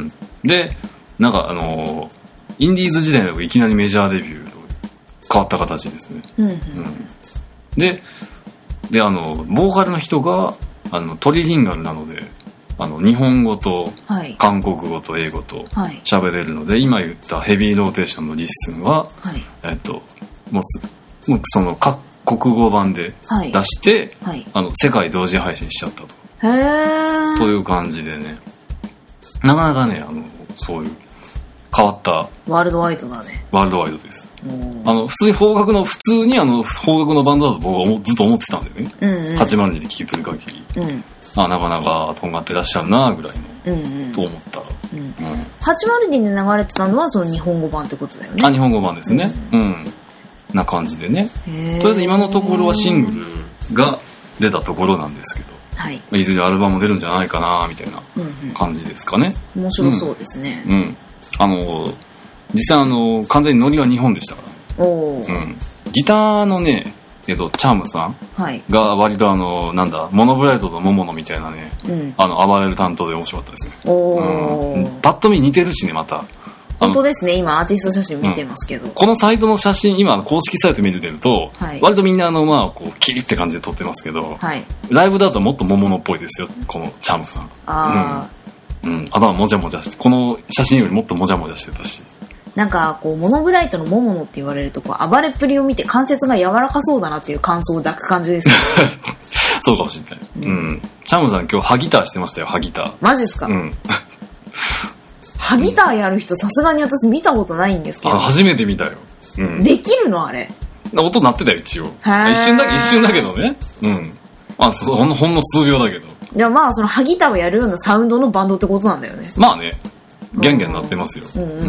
でなんかあのインディーズ時代のいきなりメジャーデビューと変わった形ですね、うんうんうん、で, であのボーカルの人があのトリリンガルなのであの日本語と韓国語と英語と喋れるので、はい、今言ったヘビーローテーションのリッスンは、はい、えっと、もう、もうその各国語版で出して、はい、あの世界同時配信しちゃったと。へー。という感じでね、なかなかね、あのそういう変わったワールドワイドだね。 ワールドワイドです。あの普通に邦楽の普通にあの邦楽のバンドだと僕はずっと思ってたんでね、うんうん、はちまるにで聴いてる限り。うん、あ、なかなかとんがってらっしゃるなぐらいの、うんうん、と思ったら、うんうん、 はちまるにで流れてたのはその日本語版ってことだよね。 あ、日本語版ですね、うん、うん、な感じでね。とりあえず今のところはシングルが出たところなんですけど、はい、いずれアルバム出るんじゃないかなみたいな感じですかね、うんうん、 面白そうですね、 うんうん、あの実際あの完全にノリは日本でしたから、ね、お、うん、ギターのねえっと、チャームさんが割とあのなんだモノブライトとモモノみたいなね、うん、あの暴れる担当で面白かったですね。お、うん、パッと見似てるしね、また本当ですね。今アーティスト写真見てますけど、うん、 このサイトの写真今公式サイト見てると、はい、割とみんなあのまあこうキリって感じで撮ってますけど、はい、ライブだともっとモモノっぽいですよ、このチャームさん。あ、うん、うん、頭もじゃもじゃしてこの写真よりもっともじゃもじゃしてたし、 なんかこうモノブライトのモモノって言われるとこう暴れっぷりを見て関節が柔らかそうだなっていう感想を抱く感じですね。 そうかもしれない、うん、うん、チャムさん今日ハギターしてましたよ。ハギターマジですか、うん、ハギターやる人さすがに私見たことないんですけど、 あ、初めて見たよ、うん、 できるのあれ音鳴ってたよ一応。一瞬だけ一瞬だけどね、うん、あ、そほんのほんの数秒だけど、 いや、まあそのハギターをやるようなサウンドのバンドってことなんだよね。 まあね、ギャンギャン鳴ってますよ。うんうんうんうん、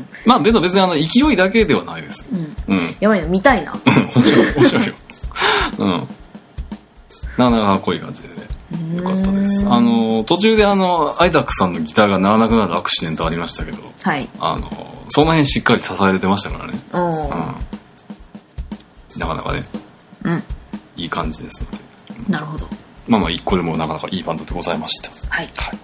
まあでも別にあの勢いだけではないです。うん。うん、やばいな、見たいな。 面白い面白いよ。うん。なかなかかっこいい感じでね。よかったです。あの途中であのアイザックさんのギターが鳴らなくなるアクシデントありましたけど、はい。あのその辺しっかり支えれてましたからね。うん。なかなかね。うん。いい感じですので。 なるほど。 まあまあこれもなかなかいいバンドでございました。はい。はい。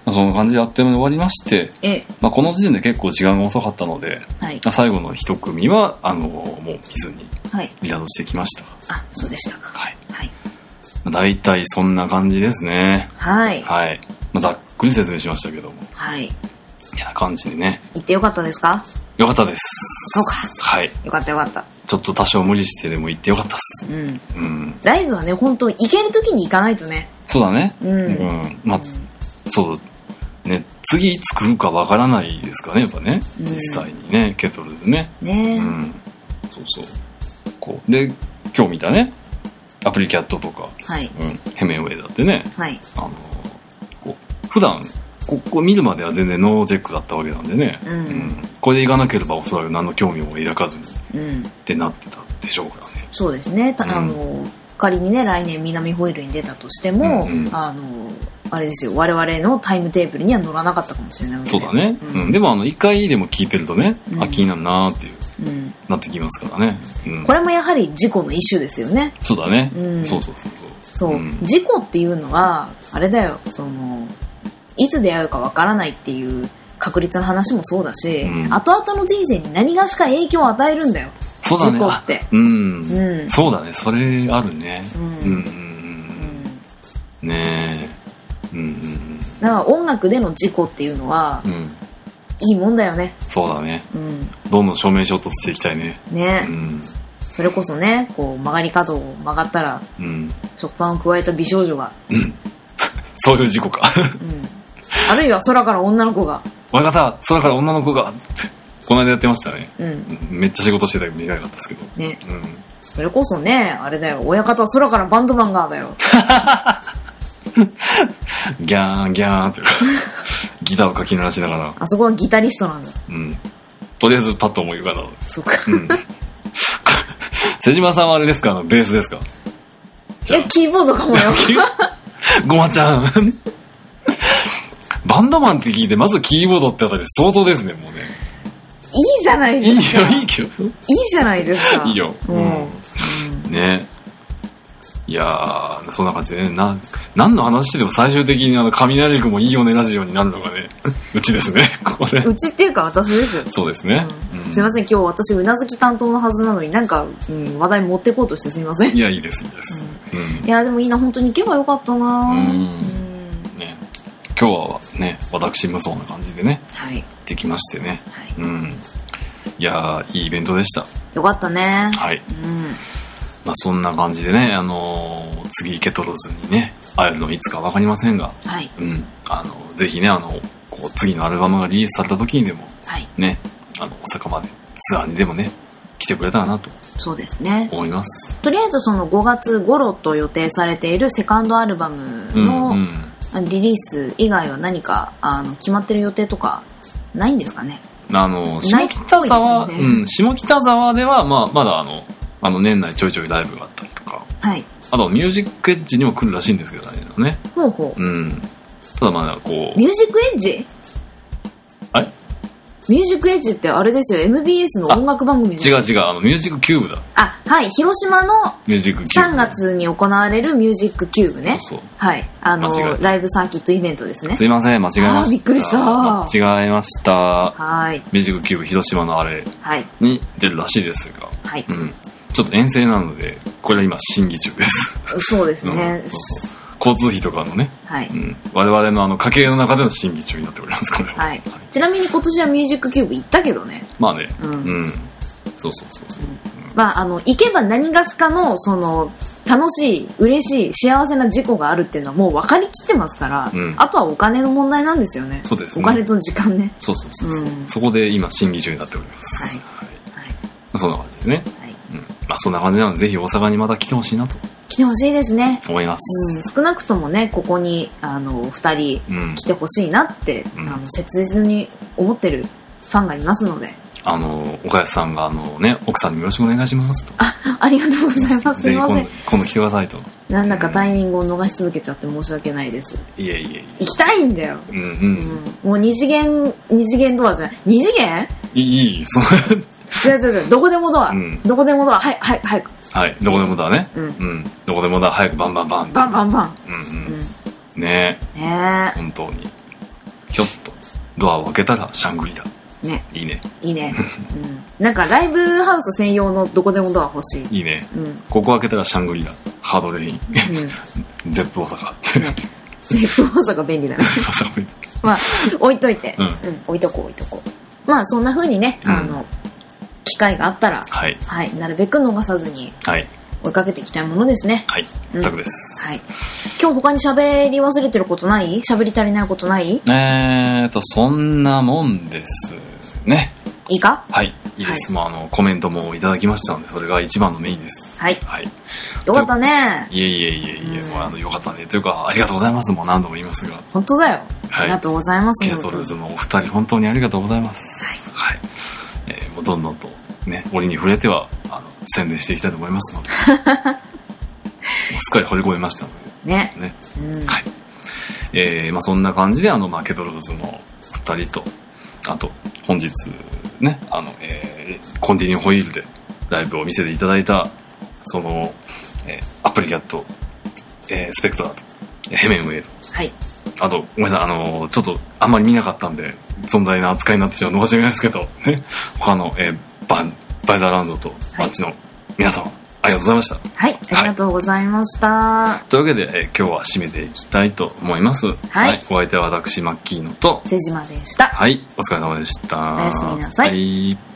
そんな感じであっという間に終わりまして、 ええ、 まあ、この時点で結構時間が遅かったので、 はい、 最後の一組はあのもう見ずにリラードしてきました。 はい、あ、そうでしたか。 はい。 はい。 まあ、大体そんな感じですね。 はい。 はい。まあ、ざっくり説明しましたけども。 はい。 みたいな感じでね。 行ってよかったですか？ よかったです。 そうか。 はい。 よかったよかった。 ちょっと多少無理してでも行ってよかったっす。 うん。 うん。 ライブはね、本当行ける時に行かないとね。 そうだね。 うん。うん、 まあ、うん、そうね。次いつ来るかわからないですからね、やっぱね。実際にね、うん、ケトルズね。 ね。 うん。そうそう。こう。で、今日見たね、アプリキャットとか、 はい。 うん。ヘメンウェイだってね。 はい。 あの、こう、普段、ここ見るまでは全然ノーチェックだったわけなんでね、 うんうん、 これで行かなければおそらく何の興味も抱かずに、 うん、 ってなってたでしょうからね。 そうですね。た、うん、あの仮にね来年南ホイールに出たとしても、うんうん、あのあれですよ、我々のタイムテーブルには乗らなかったかもしれないので、 そうだね、うんうん、でもあのいっかいでも聞いてるとね、うん、あ気になるなーっていう、 うん、 なってきますからね、うん、 これもやはり事故の一種ですよね。 そうだね、 うん、 そうそうそうそうそう、うん、事故っていうのはあれだよ、そのいつ出会うかわからないっていう確率の話もそうだし、うん、後々の人生に何がしか影響を与えるんだよ。 そうだね、 事故って。 うん、 うん、 そうだね、それあるね。 うんうんうんうん、ねえ、うんうん、 だから音楽での事故っていうのは、 うん、 いいもんだよね。 そうだね、 うん、 どんどん正面衝突していきたいね。 ね、 うん、 それこそね、こう曲がり角を曲がったら、うん、食パンを加えた美少女が、 うん、そういう事故か、 うんあるいは空から女の子が。 親方、空から女の子が。この間やってましたね。 うん。 めっちゃ仕事してたけど見なかったですけど。 ね。 うん。 それこそね、あれだよ、親方は空からバンドマンがだよ。 ギャーンギャーンってギターをかき鳴らしながら。 あそこはギタリストなんだ。 うん。とりあえずパッと思い浮かんだの。 そうか。 うん。瀬島さんはあれですか、あのベースですか？ いや、キーボードかもよ。 ごまちゃん。バンドマンって聞いてまずキーボードってあたり相当ですね、もうね。 いいじゃないですか。 いいよ、いいけど。いいじゃないですか。 いいよ。 うん。うん、 ね。いやー、そんな感じでね、な、何の話してでも最終的にあの、雷雲いいよねラジオになるのがね、うちですね、ここね。 うちっていうか私ですよ。 そうですね。 うんうん、すいません、今日私うなずき担当のはずなのになんか、うん、話題持ってこうとしてすいません。 いや、いいです、いいです。 うんうん、いや、でもいいな、本当に行けばよかったな。うん。うん今日はね、私無双な感じでね、 はい、 できましてね、 はい、 うん、いやーいいイベントでした。 よかったね。 はい、 うん、 まあそんな感じでね、あのー、次ケトロズにね会えるのいつかわかりませんが、 はい、 うん、あのぜひね、あのこう次のアルバムがリリースされた時にでも、 はい、 ね、あの大阪までツアーにでもね来てくれたらなと。 そうですね。 思います。 とりあえずそのごがつ頃と予定されているセカンドアルバムの、うんうんリリース以外は何かあの決まってる予定とかないんですかね。 あの下北沢、ね、うん、下北沢では、まあ、まだあのあの年内ちょいちょいライブがあったりとか、 はい、 あとミュージックエッジにも来るらしいんですけどね。 ほうほう。 うん、ただまあこうミュージックエッジあれミュージックエッジってあれですよ、 エムビーエス の音楽番組じゃないですか。 違う違う、あのミュージックキューブだ。 あ、はい、広島のミュージックキューブさんがつに行われるミュージックキューブね。 そうそう、 はい、あのライブサーキットイベントですね。 すいません、間違えました。 あ、びっくりした。 間違えました。 はい。 ミュージックキューブ広島のあれに出るらしいですが、 はい、 うん、ちょっと遠征なのでこれは今審議中です。 そうですね。 うん、そうそう、交通費とかのね、 はい、 うん、我々のあの家計の中での審議中になっております、これは。 はい、ちなみに今年はミュージックキューブ行ったけどね。 まあね、 うん、うん、 そうそうそうそう、うん、 まああの行けば何がしかのその楽しい嬉しい幸せな事故があるっていうのはもう分かりきってますから、うん、あとはお金の問題なんですよね。 そうですね、 お金と時間ね。 そうそうそうそう、うん、そこで今審議中になっております。 はい、はいはい、そんな感じでね、 はい、 うん、まあそんな感じなのでぜひ大阪にまた来てほしいなと。 来てほしいですね。 思います、 うん、少なくともねここにあのふたり来てほしいなって、うん、あの切実に思ってるファンがいますので、 あの岡安さんがあの、ね、奥さんによろしくお願いしますと。 あ、ありがとうございます。すいません、 今度、今度来てくださいと。 なんだかタイミングを逃し続けちゃって申し訳ないです。 いえいえいえ、 行きたいんだよ、 うんうん、 うん、もう二次元二次元ドアじゃない、二次元いいいいその違う違う違う、どこでもドア、うん、どこでもドア、はいはい早く、 はい、どこでもだね、 うん、うん、 どこでもだ、早くバンバンバンバンバンバン、 うんうん、うん、ねえ、 ねえ、 本当にひょっとドアを開けたらシャングリラ。 ね。 いいね。 いいね。うん。なんかライブハウス専用のどこでもドア欲しい。 いいね。 うん。 ここ開けたらシャングリラ。ハードレイン。 うん。 ゼップ大阪って。 ね。ゼップ大阪便利だね。まあ、置いといて。 うん。 うん。置いとこう置いとこう。まあ、そんな風にね、あの、機会があったら、 はい。 はい。なるべく逃さずに、はい。追いかけていきたいものですね。 はい。全くです。 はい。今日他に喋り忘れてることない？喋り足りないことない？ えーと、そんなもんですね。 いいか？ はい。いいです。はい、もうあの、コメントもいただきましたので、それが一番のメインです。 はい。 はい。 よかったね。 いえいえいえいえ、もうあの、よかったね。というか、ありがとうございます。もう何度も言いますが。 本当だよ。はい、ありがとうございます。 ケトルズのお二人、本当にありがとうございます。はい。はい。えー、もうどんどんと、ね、折に触れては、あの、宣伝していきたいと思いますので。もうすっかり惚れ込めましたので。 ね。 ね。うん、はい。えー、まあそんな感じで、あの、まあ、ケトルズの二人と、あと、本日、ね、あの、えー、コンティニューホイールでライブを見せていただいた、その、えー、アプリキャット、えー、スペクトラと、ヘメンウェイと。 はい。 あと、ごめんなさい、あの、ちょっとあんまり見なかったんで、存在な扱いになってしまうの申し訳ないですけど、ね、他の、えー、バン、バイザーラウンドと、あっちの皆様、ありがとうございました。 はい、ありがとうございました。はい、 というわけで、えー、今日は締めていきたいと思います。はい。はい、お相手は私、マッキーノと、 瀬島でした。 はい、お疲れ様でした。 おやすみなさい。 はい。